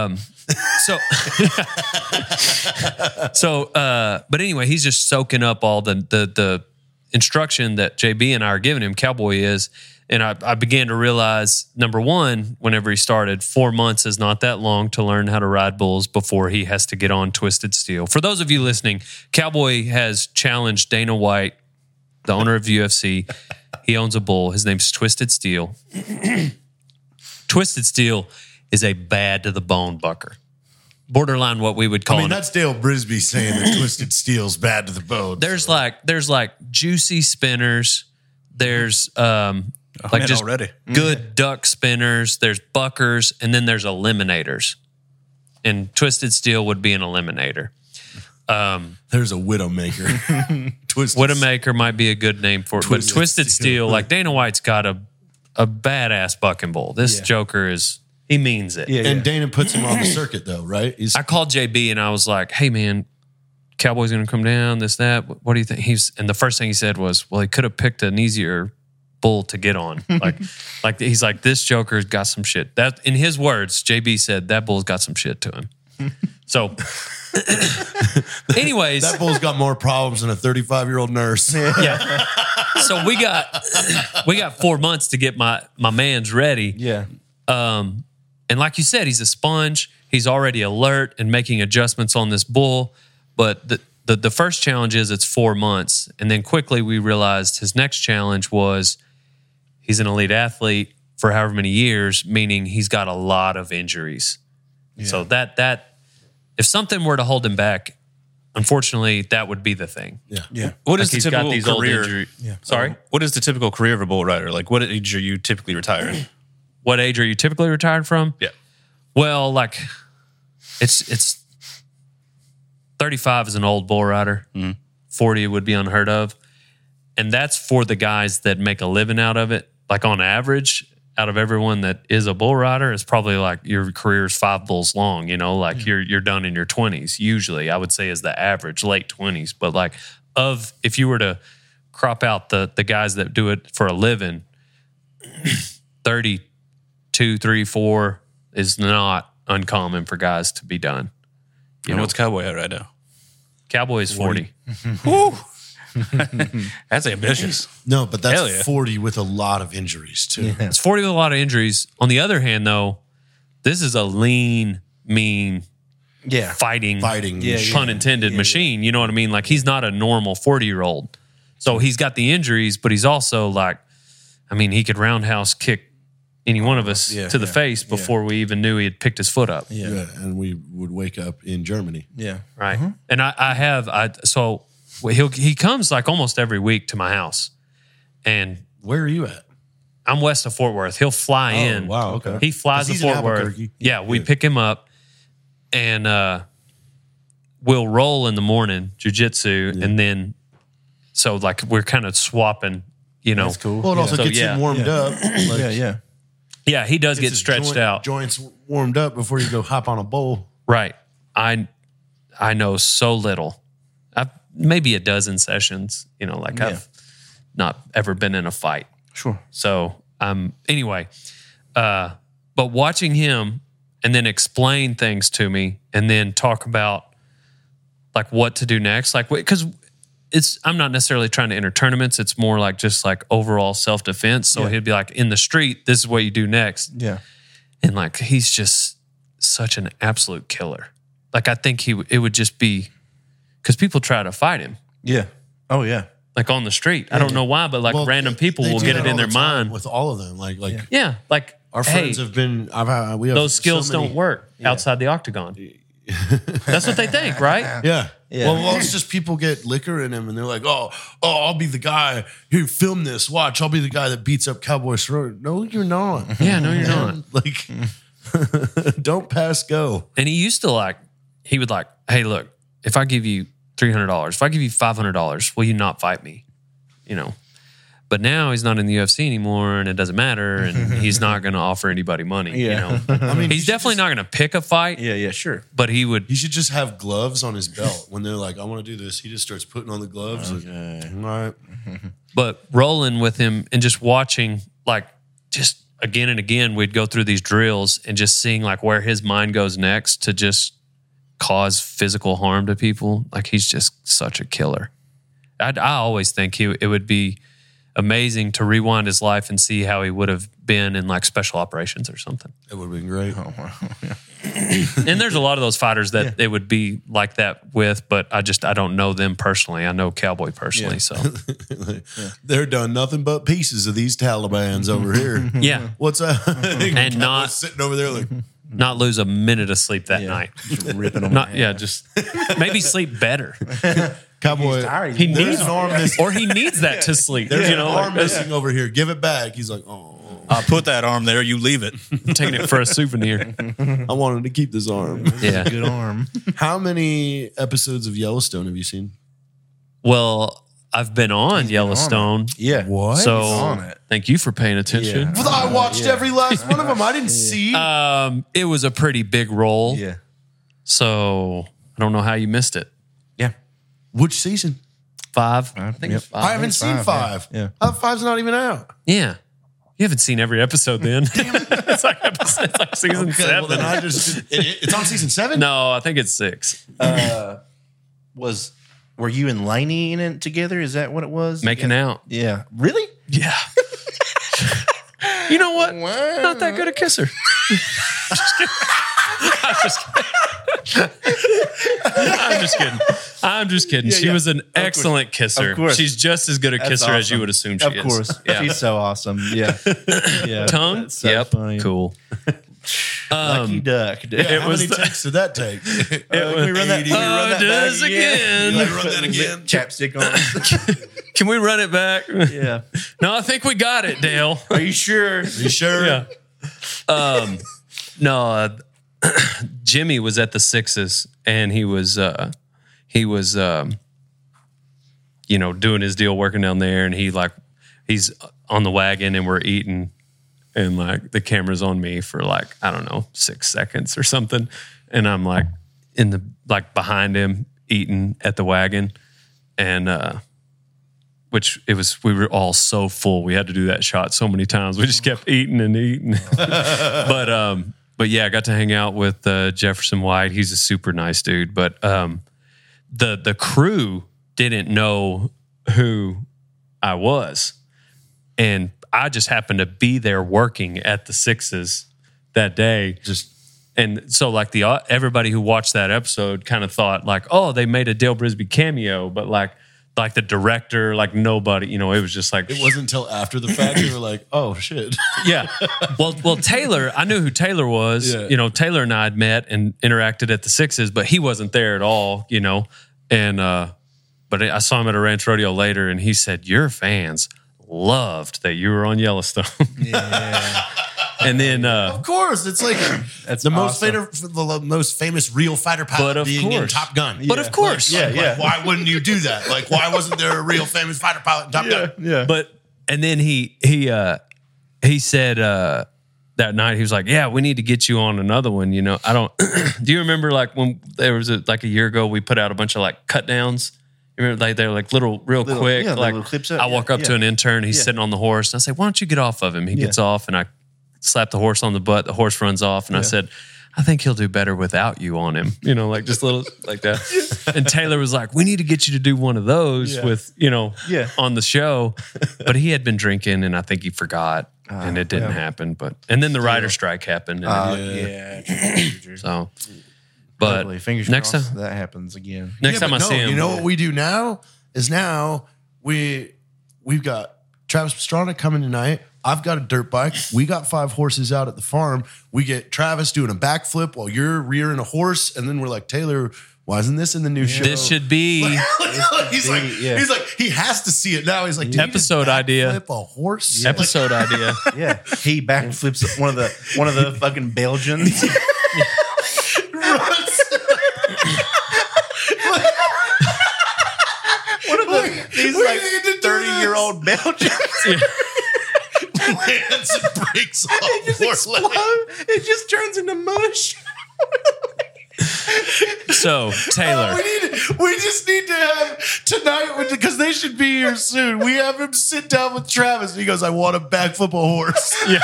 But anyway, he's just soaking up all the instruction that JB and I are giving him. Cowboy is, and I began to realize, number one, whenever he started, 4 months is not that long to learn how to ride bulls before he has to get on Twisted Steel. For those of you listening, Cowboy has challenged Dana White, the owner of UFC. He owns a bull. His name's Twisted Steel. Twisted Steel is a bad to the bone bucker. Borderline what we would call that's Dale Brisby saying that Twisted Steel's bad to the bone. There's like juicy spinners. There's just already. Good duck spinners. There's buckers, and then there's eliminators. And Twisted Steel would be an eliminator. There's a Widowmaker. Widowmaker might be a good name for it. But Twisted Steel, like Dana White's got a badass bucking bull. This Joker he means it. And Dana puts him on the circuit, though, right? I called JB and I was like, hey, man, Cowboy's going to come down, this, that. What do you think? And the first thing he said was, well, he could have picked an easier bull to get on. like he's like, this Joker's got some shit. That, in his words, JB said, that bull's got some shit to him. So, anyways. That bull's got more problems than a 35-year-old nurse. Yeah. So we got 4 months to get my man's ready. Yeah. And like you said, he's a sponge. He's already alert and making adjustments on this bull. But the first challenge is it's 4 months. And then quickly we realized his next challenge was he's an elite athlete for however many years, meaning he's got a lot of injuries. Yeah. So that if something were to hold him back, unfortunately, that would be the thing. Yeah. What Like is the he's got typical these old career? injury. Sorry, What is the typical career of a bull rider? Like, what age are you typically retired? what age are you typically retired from? Yeah. Well, like it's 35 is an old bull rider. 40 would be unheard of. And that's for the guys that make a living out of it. Like on average, out of everyone that is a bull rider, it's probably like your career is 5 bulls long, you know, like you're done in your 20s. Usually, I would say is the average, late 20s. But like if you were to crop out the guys that do it for a living, 32, 3, 4 is not uncommon for guys to be done. You know, what's Cowboy at right now? Cowboy is 40. That's ambitious. No, but Hell that's yeah. 40 with a lot of injuries too. It's 40 with a lot of injuries. On the other hand, though, this is a lean, mean, Yeah. fighting, pun intended, machine. You know what I mean? Like he's not a normal 40-year-old. So he's got the injuries, but he's also like, I mean, he could roundhouse kick any one of us to the face before we even knew he had picked his foot up. Yeah, and we would wake up in Germany. Yeah. Right. And so he comes like almost every week to my house, and Where are you at? I'm west of Fort Worth. He'll fly in. wow, okay. He flies 'Cause to he's in Fort Worth. Albuquerque. Yeah, we pick him up, and we'll roll in the morning, jujitsu, and then so like we're kind of swapping. You know, That's cool. Well, it also So, gets yeah. him warmed up. Like, Yeah. yeah, he does gets get his stretched out. Joints warmed up before you go hop on a bowl. Right. I know so little. I've maybe a dozen sessions. You know, like I've not ever been in a fight. Sure. So anyway, but watching him and then explain things to me and then talk about like what to do next, like because I'm not necessarily trying to enter tournaments. It's more like just like overall self-defense. So he'd be like, in the street, this is what you do next. Yeah. And like, he's just such an absolute killer. Like, I think it would just be because people try to fight him, Yeah. Oh, yeah. like on the street. I don't know why, but like Well, random people they will do get that it in all their the time mind. with all of them. Like Yeah. Like, our hey, friends have been. We have those skills so many- don't work outside the octagon. That's what they think, right? Yeah. Yeah. Well, it's just people get liquor in them, and they're like, "Oh, I'll be the guy who filmed this. Watch, I'll be the guy that beats up Cowboy Cerrone." No, you're not. Yeah, no, you're not. Like, don't pass go. And he would like, hey, look, if I give you $300, if I give you $500, will you not fight me? You know. But now he's not in the UFC anymore, and it doesn't matter, and he's not going to offer anybody money. Yeah. You know, I mean, he's definitely not going to pick a fight, Yeah. Sure. but he would. He should just have gloves on his belt. When they're like, "I want to do this," he just starts putting on the gloves. Like, all right. But rolling with him and just watching, like, just again and again, we'd go through these drills and just seeing like where his mind goes next to just cause physical harm to people. Like, he's just such a killer. I always think it would be amazing to rewind his life and see how he would have been in like special operations or something. It would have been great. And there's a lot of those fighters that it would be like that with, but I don't know them personally. I know Cowboy personally. So They're done nothing but pieces of these Talibans over here. yeah, What's that? And not sitting over there like, not lose a minute of sleep that night. Ripping them. Not just maybe sleep better. Cowboy. He There's needs an arm missing. or he needs that to sleep. There's You an know, arm like, missing over here. Give it back. He's like, "Oh, I put that arm there. You leave it. taking it for a souvenir. I wanted to keep this arm." Yeah. Good arm. How many episodes of Yellowstone have you seen? Well, I've been on Yellowstone. Yeah. What? So on it. thank you for paying attention. Yeah. I watched every last one of them. I didn't see. It was a pretty big role. Yeah. So I don't know how you missed it. Yeah. Which season? 5. I think Yep. it's 5. I haven't seen 5. Yeah. 5's not even out. Yeah. You haven't seen every episode then. it's like season 7. Well, then I just it's on season 7. No, I think it's 6. Were you and Lainey in it together? Is that what it was? Making out. Yeah. Really? Yeah. You know what? Not that good a kisser. I'm just kidding. She was an excellent kisser. Of course. She's just as good a kisser as you awesome. would assume she Of is. course. Yeah. She's so awesome. Yeah. Yeah. Tongue? That's so yep. funny. Cool. Lucky duck. Dude. Yeah, how was many the- takes did that take? Can we run that? Can we run that does back again. Like, run that again. Chapstick on. Can we run it back? Yeah. No, I think we got it, Dale. Are you sure? You sure? Yeah. No, Jimmy was at the Sixes, and he was doing his deal, working down there, and he's on the wagon, and we're eating, and like the camera's on me for like, I don't know, 6 seconds or something, and I'm like behind him eating at the wagon, and we were all so full. We had to do that shot so many times. We just kept eating and eating. But yeah, I got to hang out with Jefferson White. He's a super nice dude. But the crew didn't know who I was. And I just happened to be there working at the Sixes that day. And so like everybody who watched that episode kind of thought like, oh, they made a Dale Brisby cameo, but like the director, like nobody, it was just like It wasn't until after the fact they were like, oh shit. yeah. Well, Taylor, I knew who Taylor was. Yeah. Taylor and I had met and interacted at the Sixes, but he wasn't there at all, And but I saw him at a ranch rodeo later, and he said, your fans loved that you were on Yellowstone. Yeah. And then Of course, it's like That's the awesome. most famous real fighter But pilot of being in course. Top Gun. But of course. Like, Yeah. why wouldn't you do that? Like, why wasn't there a real famous fighter pilot in Top Gun? Yeah. and then he said that night, he was like, yeah, we need to get you on another one. I don't, do you remember like when there was a year ago, we put out a bunch of like cut downs? You remember like they're like real quick. yeah, like little clips up. I walk up to an intern, he's sitting on the horse, and I say, why don't you get off of him? He gets off, and I slap the horse on the butt. The horse runs off, and I said, I think he'll do better without you on him. Like just little like that. And Taylor was like, we need to get you to do one of those with, on the show. But he had been drinking, and I think he forgot, and it didn't happen. And then the writer strike happened. And so, but Hopefully, fingers next crossed time, that happens again. next time but I see him, you know what we do now is we've got Travis Pastrana coming tonight. I've got a dirt bike. We got 5 horses out at the farm. We get Travis doing a backflip while you're rearing a horse, and then we're like, Taylor, why isn't this in the new show? this should be he's like, he has to see it now. He's like, Episode idea. Flip a horse. episode idea. Yeah, he backflips one of the fucking Belgians. One of these like 30-year-old Belgians. Lands and breaks off. It just turns into mush. So Taylor, We just need to have tonight because they should be here soon. We have him sit down with Travis. And he goes, I want to backflip a horse. yeah.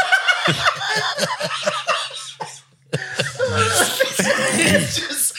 Just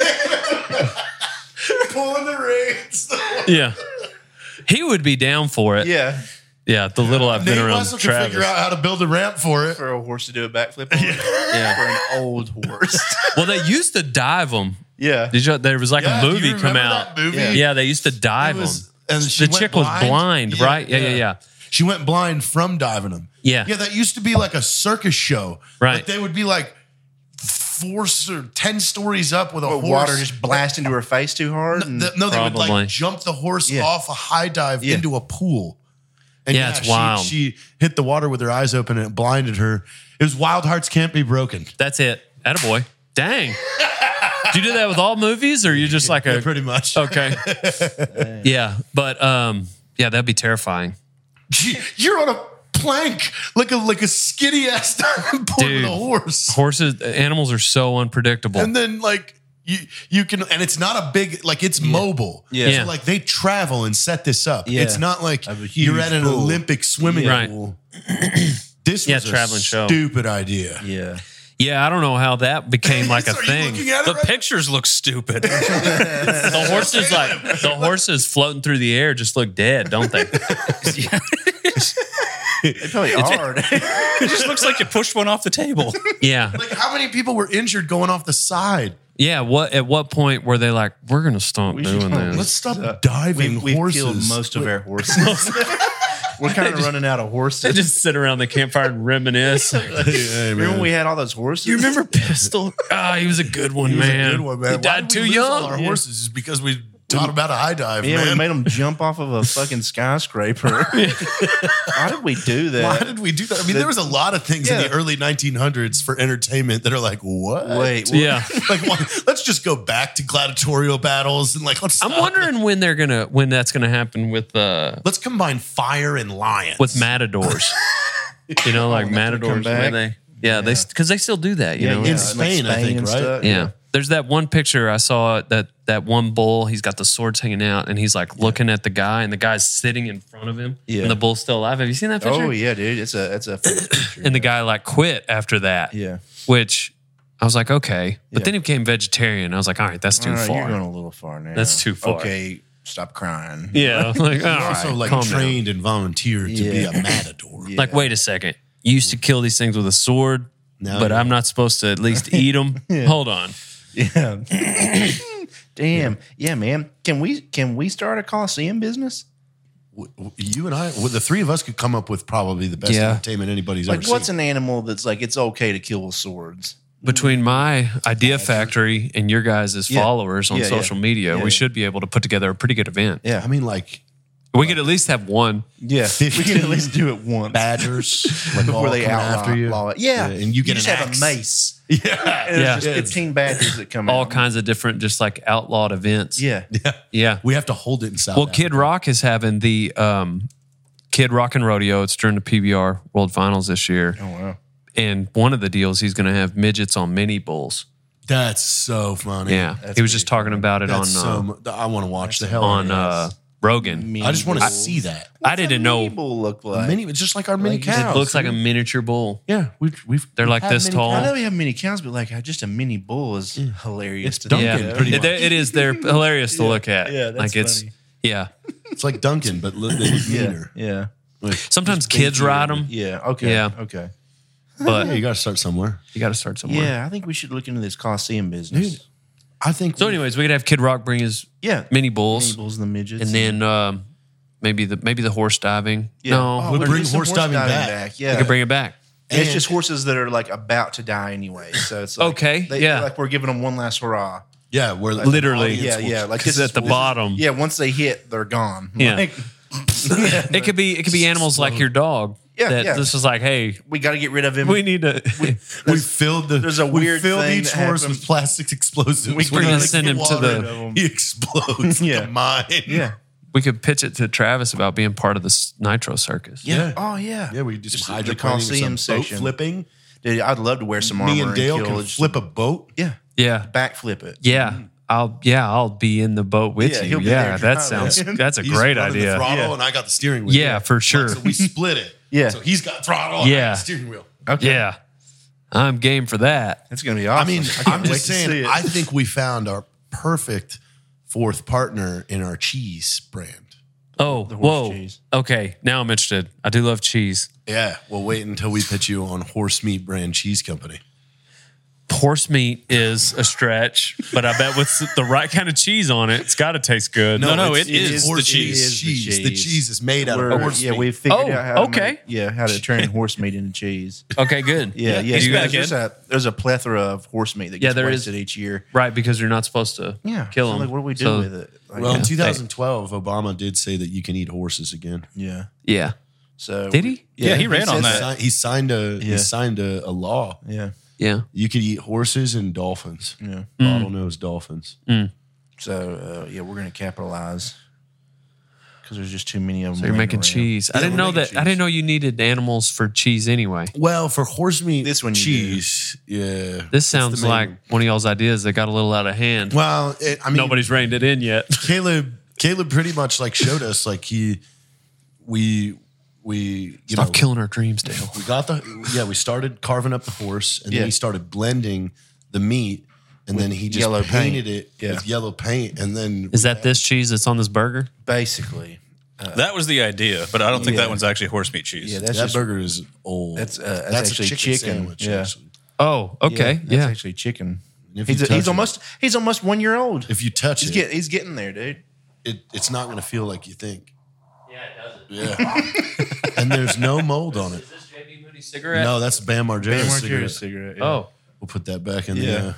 pulling the reins. Yeah. He would be down for it. Yeah, The little I've been Nate around Russell can Travis. figure out how to build a ramp for it. for a horse to do a backflip on. Yeah. For an old horse. Well, they used to dive them. Yeah. There was like Yeah, a do you movie come remember out. that movie? Yeah, they used to dive It them. was- and she The went chick was blind, Yeah, right? Yeah. She went blind from diving them. Yeah. Yeah, that used to be like a circus show. Right. Like they would be like 4 or 10 stories up with a horse. Water just blast into her face too hard. and- They would Probably. like jump the horse Yeah. off a high dive Yeah. into a pool. And Yeah, it's wild. She hit the water with her eyes open and it blinded her. It was Wild Hearts Can't Be Broken. That's it. Attaboy. Dang. Do you do that with all movies, or you just like a Pretty much. okay? Yeah, but that'd be terrifying. You're on a plank like a skinny ass diving board with Dude. a horse. Horses, animals are so unpredictable. And then like you can, and it's not a big, like it's mobile. Yeah. So like they travel and set this up. Yeah. It's not like Of a you're huge at an pool. Olympic swimming Right. pool. This Yeah, was traveling a show. stupid idea. Yeah. Yeah, I don't know how that became like a Are you thing. looking at it The right pictures look stupid. The horses floating through the air just look dead, don't they? They probably are. It just looks like you pushed one off the table. Yeah. Like how many people were injured going off the side? Yeah. At what point were they like, we're gonna stop doing Let's this? stop diving We've horses. killed most of our horses. We're kind of running out of They horses. just sit around the campfire and reminisce. Remember when we had all those horses? You remember Pistol? Ah, he was a good one, man. Good one, man. He Why died did we too lose young. all our horses is because we taught him how to high dive, Yeah, we man. made them jump off of a fucking skyscraper. Why did we do that? Why did we do that? I mean, there was a lot of things in Yeah. the early 1900s for entertainment that are like, what? Wait, Yeah. Like, let's just go back to gladiatorial battles and like, I'm wondering when that's gonna happen with let's combine fire and lions. matadors. You know, like matadors. back? Where they because they still do that. You know, in Spain, I think, and right? stuff. yeah. There's that one picture I saw that one bull. He's got the swords hanging out, and he's like looking at the guy, and the guy's sitting in front of him, Yeah. and the bull's still alive. Have you seen that picture? Oh yeah, dude. It's a famous picture. And the guy like quit after that. Yeah. Which I was like, okay, but Yeah. then he became vegetarian. I was like, all right, that's too All right, far. You're going a little far now. That's too far. Okay, stop crying. Yeah, like all Also, right, like calm down. trained and volunteered to be Yeah. a matador. Yeah. Like, wait a second, you used to kill these things with a sword, Now but you- I'm not supposed to at least eat them. Hold on. Yeah. Damn. Yeah, man. Can we start a Coliseum business? You and I, the three of us could come up with probably the best Yeah. entertainment anybody's Like, ever what's seen. an animal that's like it's okay to kill with swords? Between my idea factory and your guys' Yeah. followers on Yeah, yeah. social media, Yeah, we yeah. should be able to put together a pretty good event. Yeah. I mean, like We could at least have one. Yeah. We can at least do it once. badgers like Before all they coming outlaw after you. it. Yeah. and you get just an have axe. a mace. Yeah, And Yeah. there's just 15 badgers that come All out. kinds of different, just like outlawed events. Yeah. Yeah. we have to hold it in South. Well, Africa. Kid Rock is having the Kid Rock and Rodeo. It's during the PBR World Finals this year. Oh wow. And one of the deals, he's going to have midgets on mini bulls. That's so funny. Yeah. He was just talking about it That's on I want to watch the hell out of on this. Rogan. I just want to see that. I didn't know. People look like. Mini, it's just like our mini Like, cows. It looks like a miniature bull. yeah. We've They're like had this mini tall. I cows. know we have mini cows, but like just a mini bull is hilarious. It's to Duncan, think of. pretty It, much. it is. They're hilarious to look at. Yeah, that's like it's funny. yeah. It's like Duncan, but they look meaner. Yeah. Sometimes kids ride them, Yeah. Okay. Yeah. Okay. but Yeah, you got to start somewhere. you got to start somewhere. Yeah, I think we should look into this Coliseum business. Dude, I think. So, anyways, we could have Kid Rock bring his Yeah. mini bulls, Mini bulls and the midgets. and then maybe the horse diving. Yeah. No, Oh, we'll or bring do some horse diving back. Yeah. we could bring it back. And it's And- just horses that are like about to die anyway. So it's like, Okay, yeah. Like we're giving them one last hurrah. yeah, where the Literally. audience Yeah, will- yeah. Like Because this at the is- bottom, Yeah, once they hit, they're gone. Yeah. Like, it could be animals like your dog. Yeah, that yeah. this is like, hey, we got to get rid of him. we need to. We filled the. there's a we weird filled thing each that horse happens. with plastic explosives. We We're gotta gonna send him to water the- He explodes. Yeah. Like a mine. yeah. we could pitch it to Travis about being part of this Nitro Circus. Yeah. Yeah. Oh yeah. Yeah, we do some the hydroplaning or Coliseum some boat section. flipping. Dude, I'd love to wear some armor Me and Dale kill can just- flip a boat. Yeah. Yeah, Backflip it. yeah. I'll be in the boat with Yeah, you. he'll be Yeah, there that driving. sounds that's a He's great running the idea. throttle Yeah. and I got the steering wheel. Yeah, for sure. So we split it. Yeah. So he's got throttle. and I Yeah. got steering wheel. Okay. Yeah, I'm game for that. That's gonna be I awesome. mean, can't I'm wait just to see saying. it. I think we found our perfect fourth partner in our cheese brand. Oh, horse whoa. cheese. Okay, now I'm interested. I do love cheese. Yeah, we'll wait until we pitch you on Horse Meat Brand Cheese Company. Horse meat is a stretch, but I bet with the right kind of cheese on it, it's got to taste good. No, it's- it is horse the cheese. Is cheese. The cheese is made out We're- of horse yeah, meat. we figured Oh, out how to okay. how to turn horse meat into cheese. Okay, good. Yeah, yeah. You There's, guys- there's a plethora of horse meat that Yeah, gets there wasted is. each year. Right, because you're not supposed to Yeah. kill So, them. like, what do we do So, with it? Like, Well, in Yeah. 2012, Obama did say that you can eat horses again. yeah. Yeah. So Did he? Yeah, he ran on said that. He signed a Yeah. a law. Yeah. Yeah. You could eat horses and dolphins. Yeah. Bottlenose dolphins. So yeah, we're gonna capitalize because there's just too many of them. So you're making around. cheese. I Yeah, didn't we're know making that. I cheese. didn't know you needed animals for cheese anyway. Well, for horse meat, This one you cheese. Yeah, This It's sounds the main like one. one of y'all's ideas that got a little out of hand. Well, I mean, Nobody's reined it in yet. Caleb pretty much like showed us like we you Stop know, killing our dreams, Dale. we got we started carving up the horse and Yeah. then he started blending the meat and then he just yellow painted paint. it Yeah. with yellow paint and then Is that this cheese that's on this burger? Basically, That was the idea, but I don't think Yeah. that one's actually horse meat cheese. yeah, that's that just burger is old. that's that's actually a chicken. sandwich. Yeah. actually. Oh, okay. That's Yeah. actually chicken. If you He's touch he's almost 1 year old. If you touch He's it, he's getting there, dude. it's not going to feel like you think. Yeah. And there's no mold on it. Is this JB Moody cigarette? No, that's Bam Margera's Bam cigarette. Margera's cigarette. Yeah. Oh, We'll put that back in Yeah. there.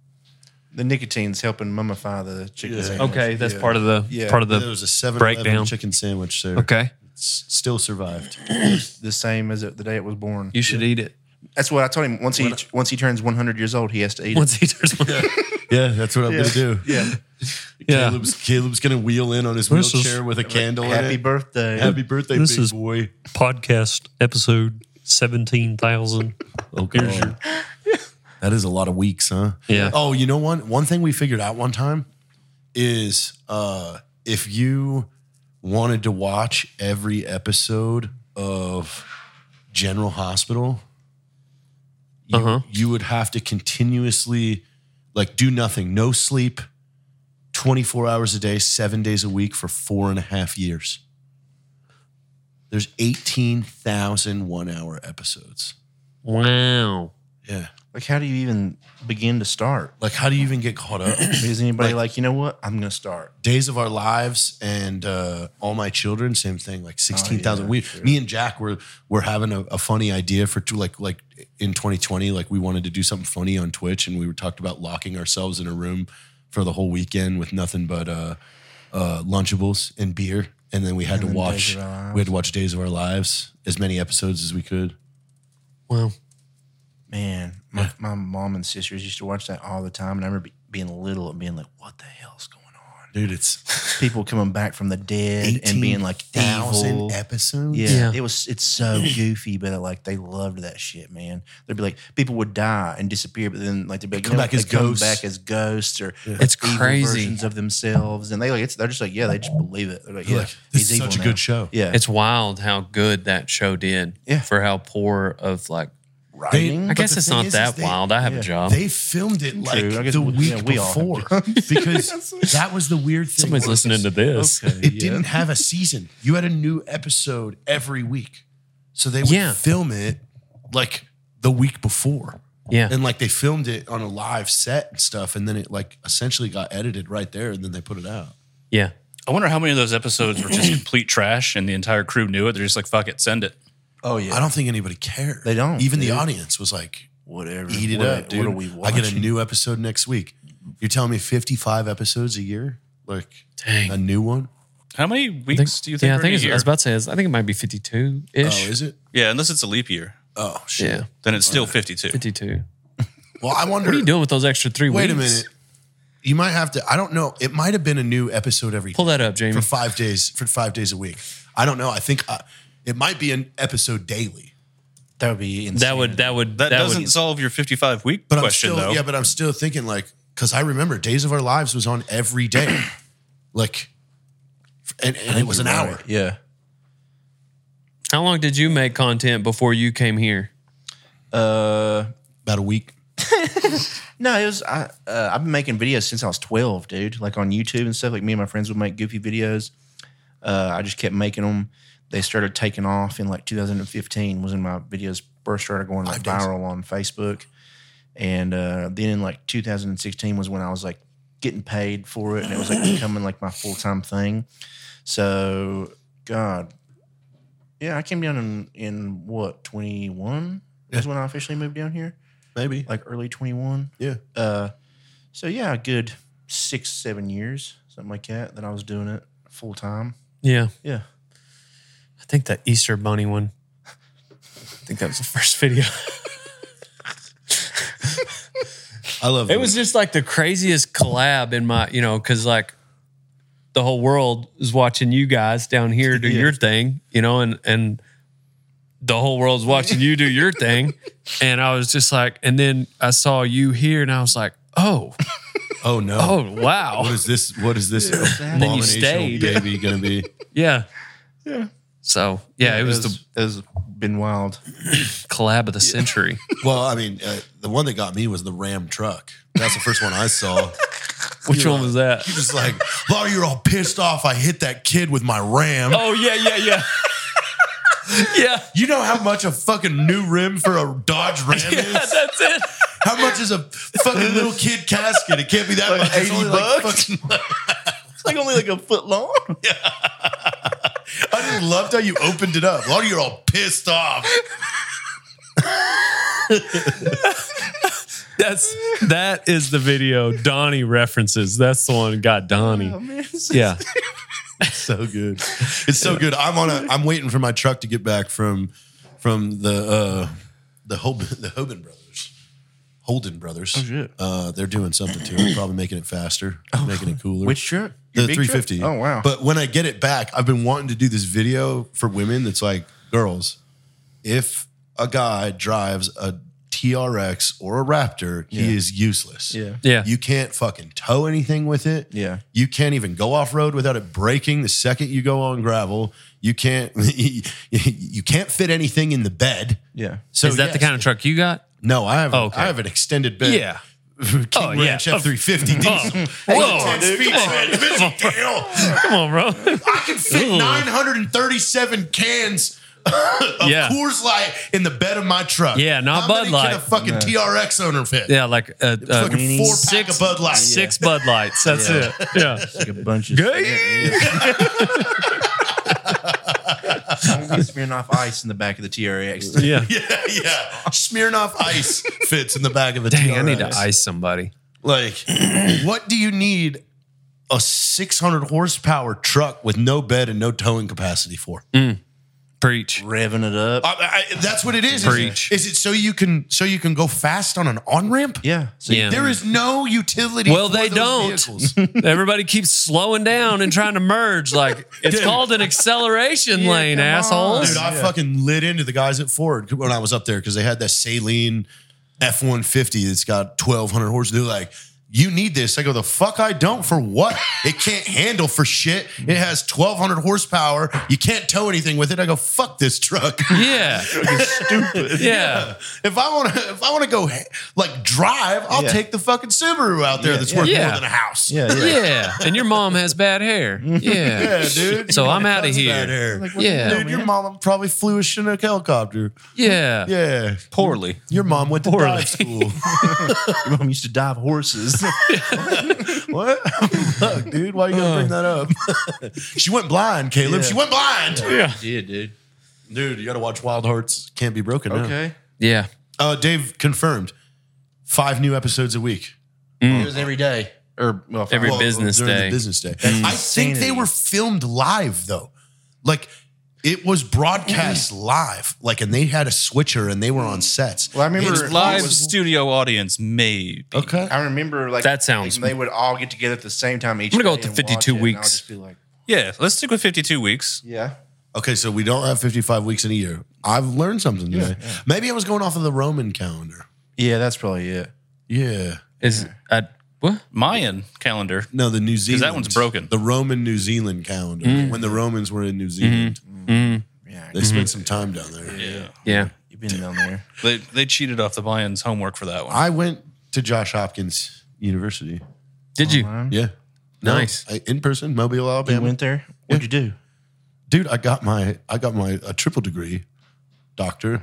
The nicotine's helping mummify the chicken sandwich. okay. That's Yeah. part of the Yeah. part of There the was a 7-Eleven breakdown. chicken sandwich there. Okay, Still survived. The same as the day it was born. you should eat it That's what I told him. Once he turns 100 years old, he has to eat once he turns one. Yeah, that's what I'm going to do. it. Yeah. Caleb's going to wheel in on his This is- wheelchair with a candle in Happy it. birthday. Happy birthday, This big is- boy. Podcast episode 17,000. Okay. That is a lot of weeks, huh? Yeah. Oh, you know one thing we figured out one time is if you wanted to watch every episode of General Hospital, you would have to continuously do nothing, no sleep, 24 hours a day, 7 days a week for 4.5 years. There's 18,000 1-hour episodes. Wow. Yeah. Like, how do you even begin to start? How do you even get caught up? Is anybody you know what? I'm going to start. Days of Our Lives and All My Children, same thing, 16,000. Me and Jack were having a funny idea for like in 2020, we wanted to do something funny on Twitch, and we were talked about locking ourselves in a room for the whole weekend with nothing but Lunchables and beer, and then we had to then watch Days of Our Lives. we had to watch Days of Our Lives, as many episodes as we could. Wow. Man, my mom and sisters used to watch that all the time. And I remember being little and being like, what the hell's going on? Dude, it's People coming back from the dead and being like 18,000 evil. episodes. Yeah, it's so goofy, but they loved that shit, man. They'd be like, people would die and disappear, but then they'd be like, Come back as they come ghosts. back as ghosts or It's evil crazy. versions of themselves, and they're just like, yeah, they just believe it. They're like, yeah, Like, this he's is evil such a now. good show. Yeah, It's wild how good that show did. Yeah. For how poor of writing. I But guess the it's thing not is that they- wild. I have a job. They filmed it True. I guess the we- week yeah, we all before have because that was the weird thing. Somebody's was listening to this. It didn't have a season. You had a new episode every week. So they would Yeah. film it the week before. Yeah. And they filmed it on a live set and stuff. And then it essentially got edited right there. And then they put it out. Yeah. I wonder how many of those episodes were just complete trash and the entire crew knew it. They're just like, fuck it, send it. Oh yeah, I don't think anybody cared. They don't, Even the dude. audience was like, whatever. eat it What- up, dude. What are we I get a watching? new episode next week. You're telling me 55 episodes a year? Dang. A new one? How many weeks do you think Yeah, I are think in a it's, I year? was about to say, I think it might be 52-ish. Oh, is it? Yeah, unless it's a leap year. Oh, shit. Yeah. Then it's still 52. 52. Well, I wonder. What are you doing with those extra 3 weeks? Wait a minute. You might have to. I don't know. It might have been a new episode every Pull that up, Jamie. for 5 days. For 5 days a week. I don't know. I think it might be an episode daily. That would be insane. That doesn't solve your 55 week But question, I'm still, though. yeah. But I'm still thinking because I remember Days of Our Lives was on every day, and it was an hour. Yeah. How long did you make content before you came here? About a week. No, it was. I've been making videos since I was 12, dude. On YouTube and stuff. Me and my friends would make goofy videos. I just kept making them. They started taking off in 2015 was when my videos first started going viral on Facebook, and then in 2016 was when I was getting paid for it, and it was becoming my full time thing. So, God, yeah, I came down in what 21 is when I officially moved down here. Maybe. Early 21. Yeah. So yeah, a good 6-7 years, something like that I was doing it full time. Yeah. Yeah. I think that Easter Bunny one. I think that was the first video. I love It was just the craziest collab in my, because the whole world is watching you guys down here do your thing, and the whole world's watching you do your thing. And I was just and then I saw you here and I was like, oh, Oh no. oh, wow. What is this? What is this then you abominational stayed. baby going to be? Yeah. Yeah. So, yeah, it was it has been wild. the collab of the century. Well, I mean, the one that got me was the Ram truck. That's the first one I saw. Which one was that? He was like, "Oh, you're all pissed off. I hit that kid with my Ram. Oh, yeah. Yeah. You know how much a fucking new rim for a Dodge Ram Yeah, is? that's it. How much is a fucking little kid casket? It can't be that much. It's only $80. fucking- It's only a foot long. I I loved how you opened it up. A lot of you are all pissed off. That is the video Donnie references. That's the one that got Donnie. Yeah. So good. It's so good. I'm waiting for my truck to get back from the Holden brothers. Holden brothers. Oh, shit. They're doing something to it, probably making it faster, making it cooler. Which truck? The Your big 350. truck? Oh, wow. But when I get it back, I've been wanting to do this video for women that's like, girls, if a guy drives a TRX or a Raptor, he is useless. Yeah. Yeah. You can't fucking tow anything with it. Yeah. You can't even go off road without it breaking the second you go on gravel. You can't you can't fit anything in the bed. Yeah. So Is that the kind of truck you got? No, I have okay. I have an extended bed. Yeah. King Ranch F350 diesel. Whoa, Speed, Come on, bro. I can fit 937 cans of Coors Light in the bed of my truck. Yeah, not How Bud many Light. Can a fucking TRX owner fit? Yeah, like Fucking 4-pack of Bud Light. 6 Bud Lights. That's it. Yeah. Like a bunch of smearing off ice in the back of the TRX. Yeah. Yeah. Smearing off ice fits in the back of a Dang, TRX. I need to ice somebody. Like, what do you need a 600 horsepower truck with no bed and no towing capacity for? Preach. Revving it up. That's what it is. Preach. Is it so you can go fast on an on ramp? Yeah. So Yeah. There is no utility. Well, for they those don't. vehicles. Everybody keeps slowing down and trying to merge. Like, it's called an acceleration lane, come on. assholes. Dude, I fucking lit into the guys at Ford when I was up there because they had that Saline F-150 that's got 1,200 horses. They're like, you need this. I go, the fuck I don't. For what? It can't handle for shit. It has 1,200 horsepower. You can't tow anything with it. I go, fuck this truck. Yeah. stupid. Yeah. If I want to go like drive, I'll Yeah. take the fucking Subaru out there that's worth Yeah. more than a house. Yeah. Yeah. Yeah. And your mom has bad hair. Yeah. Yeah, dude. So I'm out of Tons here. bad hair. Yeah. Dude, your mom probably flew a Chinook helicopter. Yeah. Yeah. Poorly. Your mom went to Poorly. dive school. Your mom used to dive horses. What? Look, dude, why you gotta bring that up? She went blind, Caleb. Yeah. She went blind. Yeah. Yeah, dude. Dude, you gotta watch Wild Hearts Can't Be Broken. now. Okay. Yeah. Dave confirmed 5 new episodes a week. It was every day. Or well, Every Well, business during day. the business day. I think they insanity. were filmed live though. Like it was broadcast live. Like, and they had a switcher and they were on sets. Well, I remember It's Live was- studio audience, maybe. Okay. I remember like That sounds- like, they would all get together at the same time each I'm gonna go day with the and watch 52 it, and weeks. I'll just be like, Yeah, let's stick with 52 weeks. yeah. Okay, so we don't have 55 weeks in a year. I've learned something today. Maybe I was going off of the Roman calendar. Yeah, that's probably it. Yeah. Is what? Mayan calendar. No, the New Zealand. that one's broken. The Roman New Zealand calendar. When the Romans were in New Zealand. Yeah. They spent some time down there. Yeah. You've been down there. They cheated off the Mayans' homework for that one. I went to Josh Hopkins University. Did you? Yeah. Nice. In person, Mobile, You Alabama. went there? What'd you do? Dude, I got a triple degree, doctor,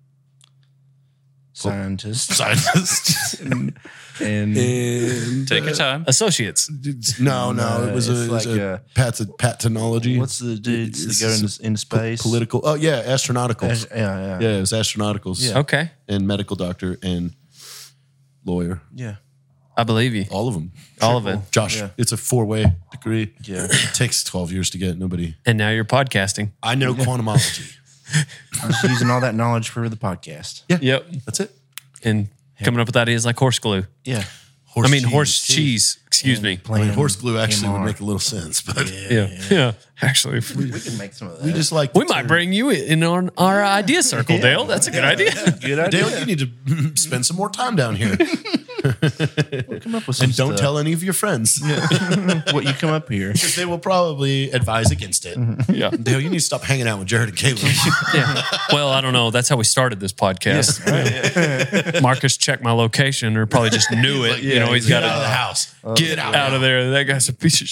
Scientist. scientist, And Take your time. Associates. no, it was it's a, like pathology. what's the dudes that go into space? Political. Oh yeah, astronauticals. Yeah. Yeah, it was astronauticals. Yeah. Okay. And medical doctor and lawyer. Yeah. I believe you. All of them. All of it. Josh, Yeah. it's a 4-way degree. Yeah. It takes 12 years to get. Nobody. And now you're podcasting. I know quantumology. I'm just using all that knowledge for the podcast. Yep. That's it. And coming up with ideas like horse glue. Yeah. Horse cheese. Excuse me. I mean, horse glue actually would make a little sense, but Yeah. Actually, We can make some of that. we just like we might bring you in on our idea circle, Dale. That's a good idea. Good idea. Dale, you need to spend some more time down here. Come up with some And don't stuff. tell any of your friends. what you come up here. Because they will probably advise against it. Yeah. Dale, you need to stop hanging out with Jared and Caleb. Yeah. Well, I don't know. That's how we started this podcast. Marcus checked my location or probably just knew it. You know, he's got Get out of the to house. get out of there. That guy's a piece of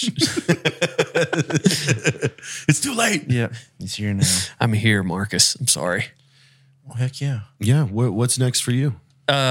shit. It's too late. Yeah. He's here now. I'm here, Marcus. I'm sorry. Well, heck yeah. Yeah. What's next for you?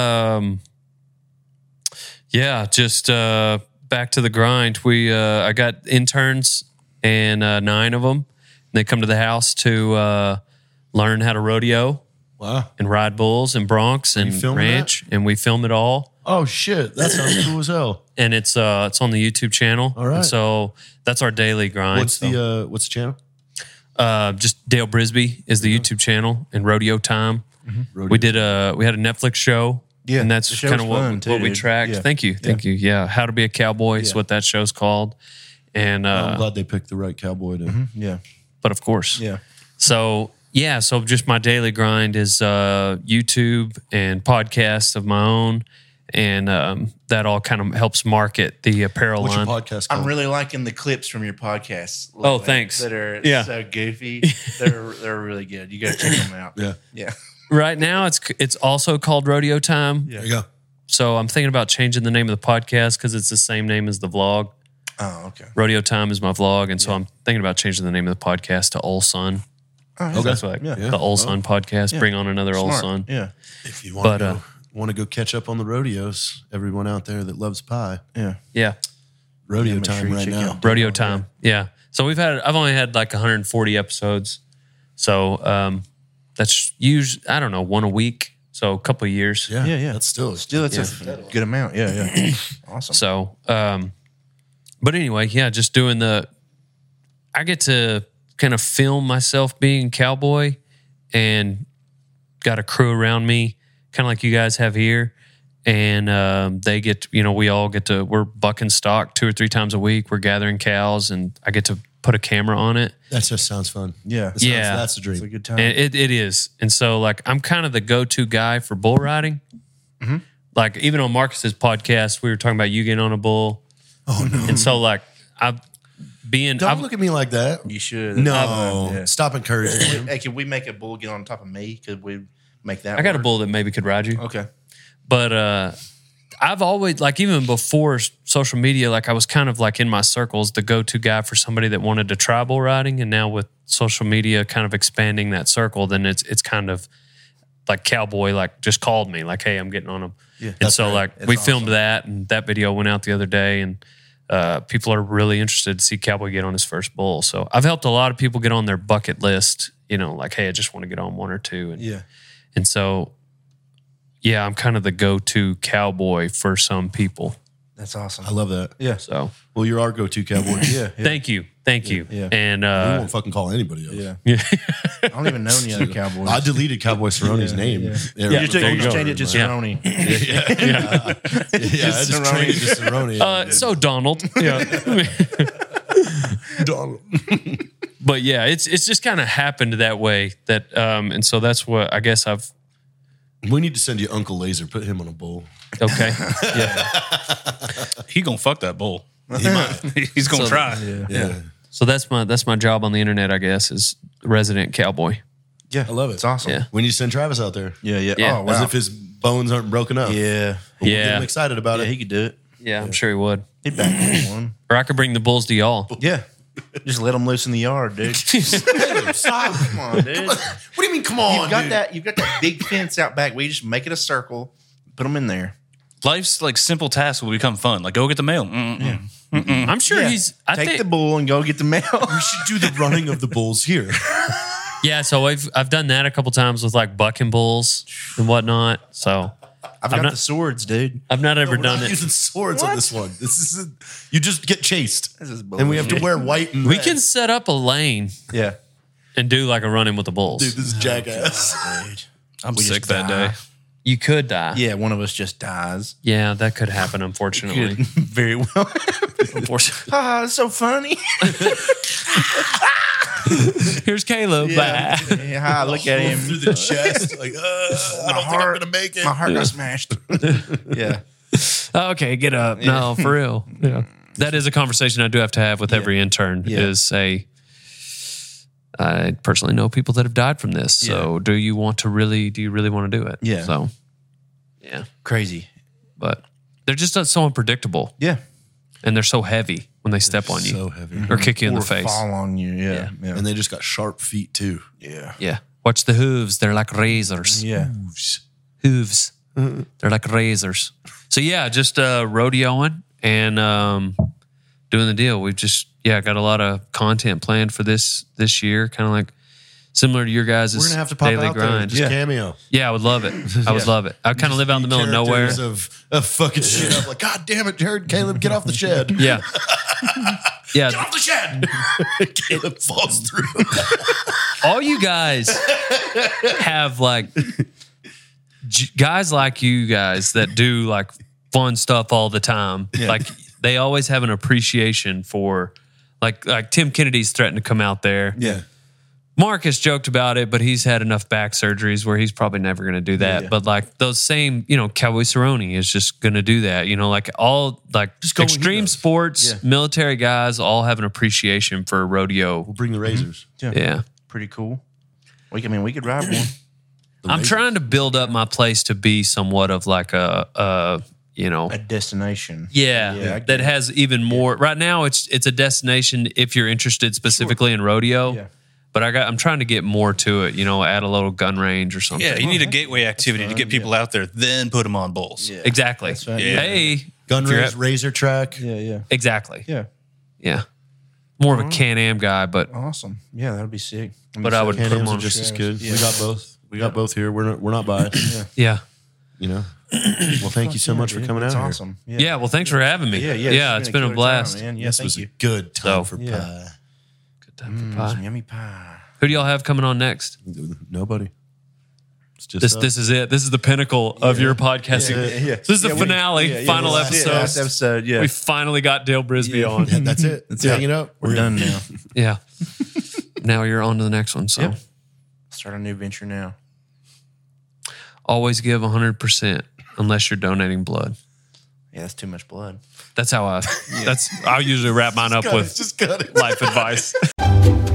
Yeah, just back to the grind. I got interns and 9 of them. And They come to the house to learn how to rodeo Wow. and ride bulls and broncs and filming ranch, and we film it all. Oh shit, that sounds cool as hell. And it's on the YouTube channel. All right. And so that's our daily grind. What's the channel? Just Dale Brisby is the YouTube channel, and Rodeo Time. Rodeo. We had a Netflix show. Yeah, and that's the show's kind of fun, too, what we dude. tracked. Yeah. Thank you. Yeah, How to Be a Cowboy is Yeah. what that show's called. And I'm glad they picked the right cowboy to. Yeah. but of course, Yeah. So so just my daily grind is YouTube and podcasts of my own, and that all kind of helps market the apparel What's your line. podcast I'm called? really liking the clips from your podcast. Oh, lately thanks. That are Yeah. so goofy. They're really good. You got to check them out. Yeah. Yeah. Right now, it's also called Rodeo Time. There you go. So I'm thinking about changing the name of the podcast because it's the same name as the vlog. Oh, okay. Rodeo Time is my vlog, and so I'm thinking about changing the name of the podcast to Ole Son. Oh, That's like Yeah. the Ole Son podcast. Yeah. Bring on another Ole Smart. Son. Yeah. If you want But, to want to go catch up on the rodeos, everyone out there that loves pie, Yeah. Yeah, rodeo make sure time you right check now. out. Rodeo Time. Yeah. So I've only had like 140 episodes. So that's usually, I don't know, one a week. So a couple of years. Yeah, Yeah. That's still Still, that's a good amount. Yeah. Yeah. Awesome. So, but anyway, just doing I get to kind of film myself being a cowboy and got a crew around me, kind of like you guys have here. And they get, we're bucking stock 2 or 3 times a week. We're gathering cows, and I get to put a camera on it. that just sounds fun. yeah. That sounds- Yeah. that's a dream. It's a good time. And it is. And so, like, I'm kind of the go-to guy for bull riding. Like, even on Marcus's podcast, we were talking about you getting on a bull. Oh no! And so, like, Don't look at me like that. you should. No, Yeah. stop encouraging him. Hey, can we make a bull get on top of me? Could we make that? I got a work? bull that maybe could ride you. Okay. But I've always, like, even before social media, like, I was kind of like in my circles, the go-to guy for somebody that wanted to try bull riding. And now with social media kind of expanding that circle, then it's kind of like Cowboy, like, just called me, like, hey, I'm getting on him. Yeah. And so, right. like, It's we awesome. filmed that, and that video went out the other day, and people are really interested to see Cowboy get on his first bull. So I've helped a lot of people get on their bucket list, like, hey, I just want to get on 1 or 2. Yeah. And so, I'm kind of the go-to cowboy for some people. That's awesome. I love that. Yeah. So Well, you're our go-to cowboy. Yeah. thank you. Yeah. And we won't fucking call anybody else. Yeah. yeah. I don't even know any other cowboys. I deleted Cowboy Cerrone's name. yeah. Yeah, You just, there you you just go. change it to Yeah. Cerrone. I just changed to Cerrone. So Donald. Yeah. Donald. But yeah, it's just kind of happened that way. That and so that's what I guess I've. We need to send you Uncle Laser. Put him on a bull. Okay. Yeah. He gonna fuck that bull. He might. He's gonna So- try. Yeah. So that's my job on the internet, I guess, is resident cowboy. Yeah. I love it. It's awesome. Yeah. We need to send Travis out there. Yeah. Yeah. Yeah. Oh, wow. As if his bones aren't broken up. yeah. We'll get Yeah. him excited about Yeah, it. he could do it. Yeah, I'm sure he would. He'd back one. Or I could bring the bulls to y'all. Yeah. Just let him loose in the yard, dude. Stop. Come on, dude. What do you mean, come on, You've got dude? that. You've got that big fence out back. We just make it a circle, put them in there. Life's like simple tasks will become fun. Like go get the mail. Mm-mm. I'm sure Yeah. he's. I Take think. the bull and go get the mail. We should do the running of the bulls here. Yeah, so I've done that a couple times with like bucking bulls and whatnot. So I've got not- the swords, dude. I've not ever We're done not it. using swords on this one. This is you just get chased, This is and we have to bullshit. wear white and We red. can set up a lane Yeah. and do like a run in with the bulls. Dude, this is jackass. Dude. I'm We sick just that die. day. You could die. Yeah, one of us just dies. Yeah, that could happen, unfortunately. Could very well. Unfortunately. Ah, it's so funny. Here's Caleb. Yeah, hi, look at him. through the chest. Like, I don't think I'm gonna make it. My heart got smashed. Yeah. Okay, get up. No, for real. Yeah. That is a conversation I do have to have with every intern. Yeah. Is I personally know people that have died from this. So do you want to really want to do it? Yeah. So yeah. Crazy. But they're just so unpredictable Yeah. and they're so heavy when they step on you So heavy, or kick you in Or the face. fall on you. Yeah. Yeah. and they just got sharp feet too. Yeah. Yeah. Watch the hooves. They're like razors. Yeah. Hooves. They're like razors. So yeah, just rodeoing and doing the deal. We've just got a lot of content planned for this year, kind of like similar to your guys' We're gonna have to pop daily out there, grind. just cameo. Yeah, I would love it. I would love it. I kind of live out in the middle of nowhere. Characters of fucking shit up. Like, God damn it, Jared and Caleb, get off the shed. Yeah. Yeah. Get off the shed. Caleb falls through. All you guys have like guys like you guys that do like fun stuff all the time. Like they always have an appreciation for like Tim Kennedy's threatened to come out there. Yeah. Marcus joked about it, but he's had enough back surgeries where he's probably never going to do that. Yeah. But like those same, Cowboy Cerrone is just going to do that. Like all like Just go where he extreme goes. sports, military guys all have an appreciation for rodeo. We'll bring the razors. Yeah. Pretty cool. We could ride one. I'm trying to build up my place to be somewhat of like A destination. yeah, I get that it. has even more. Right now, it's a destination if you're interested specifically in rodeo. Yeah. But I'm trying to get more to it. Add a little gun range or something. Yeah, you need a gateway activity to get people out there, then put them on bulls. Yeah. Exactly. That's right. Yeah. Hey, Gun if you're race, razor track. Yeah. exactly. Yeah. Yeah. More of a Can-Am guy, but Awesome. Yeah, that'd be sick. But I would put Can-Ams them are on. just as good. Yeah. We got both. We got both here. We're not biased. Yeah. Well, thank you so much for coming out That's here. awesome. Yeah. Well, thanks for having me. Yeah. It's been a killer blast. time, man. Yeah, This thank was you. a good time So- for Yeah. pie. Good time for pie. Some yummy pie. Who do y'all have coming on next? Nobody. It's just This us. this is it. This is the pinnacle of your podcasting. Yeah. This is the finale, final That's it. episode. Last episode. Yeah. We finally got Dale Brisby on. That's it. Let's hang it up. We're done now. Yeah. Now you're on to the next one. So Yep. Start a new venture now. always give 100% unless you're donating blood. Yeah, that's too much blood. That's how I usually wrap mine up with Just cut it. life advice.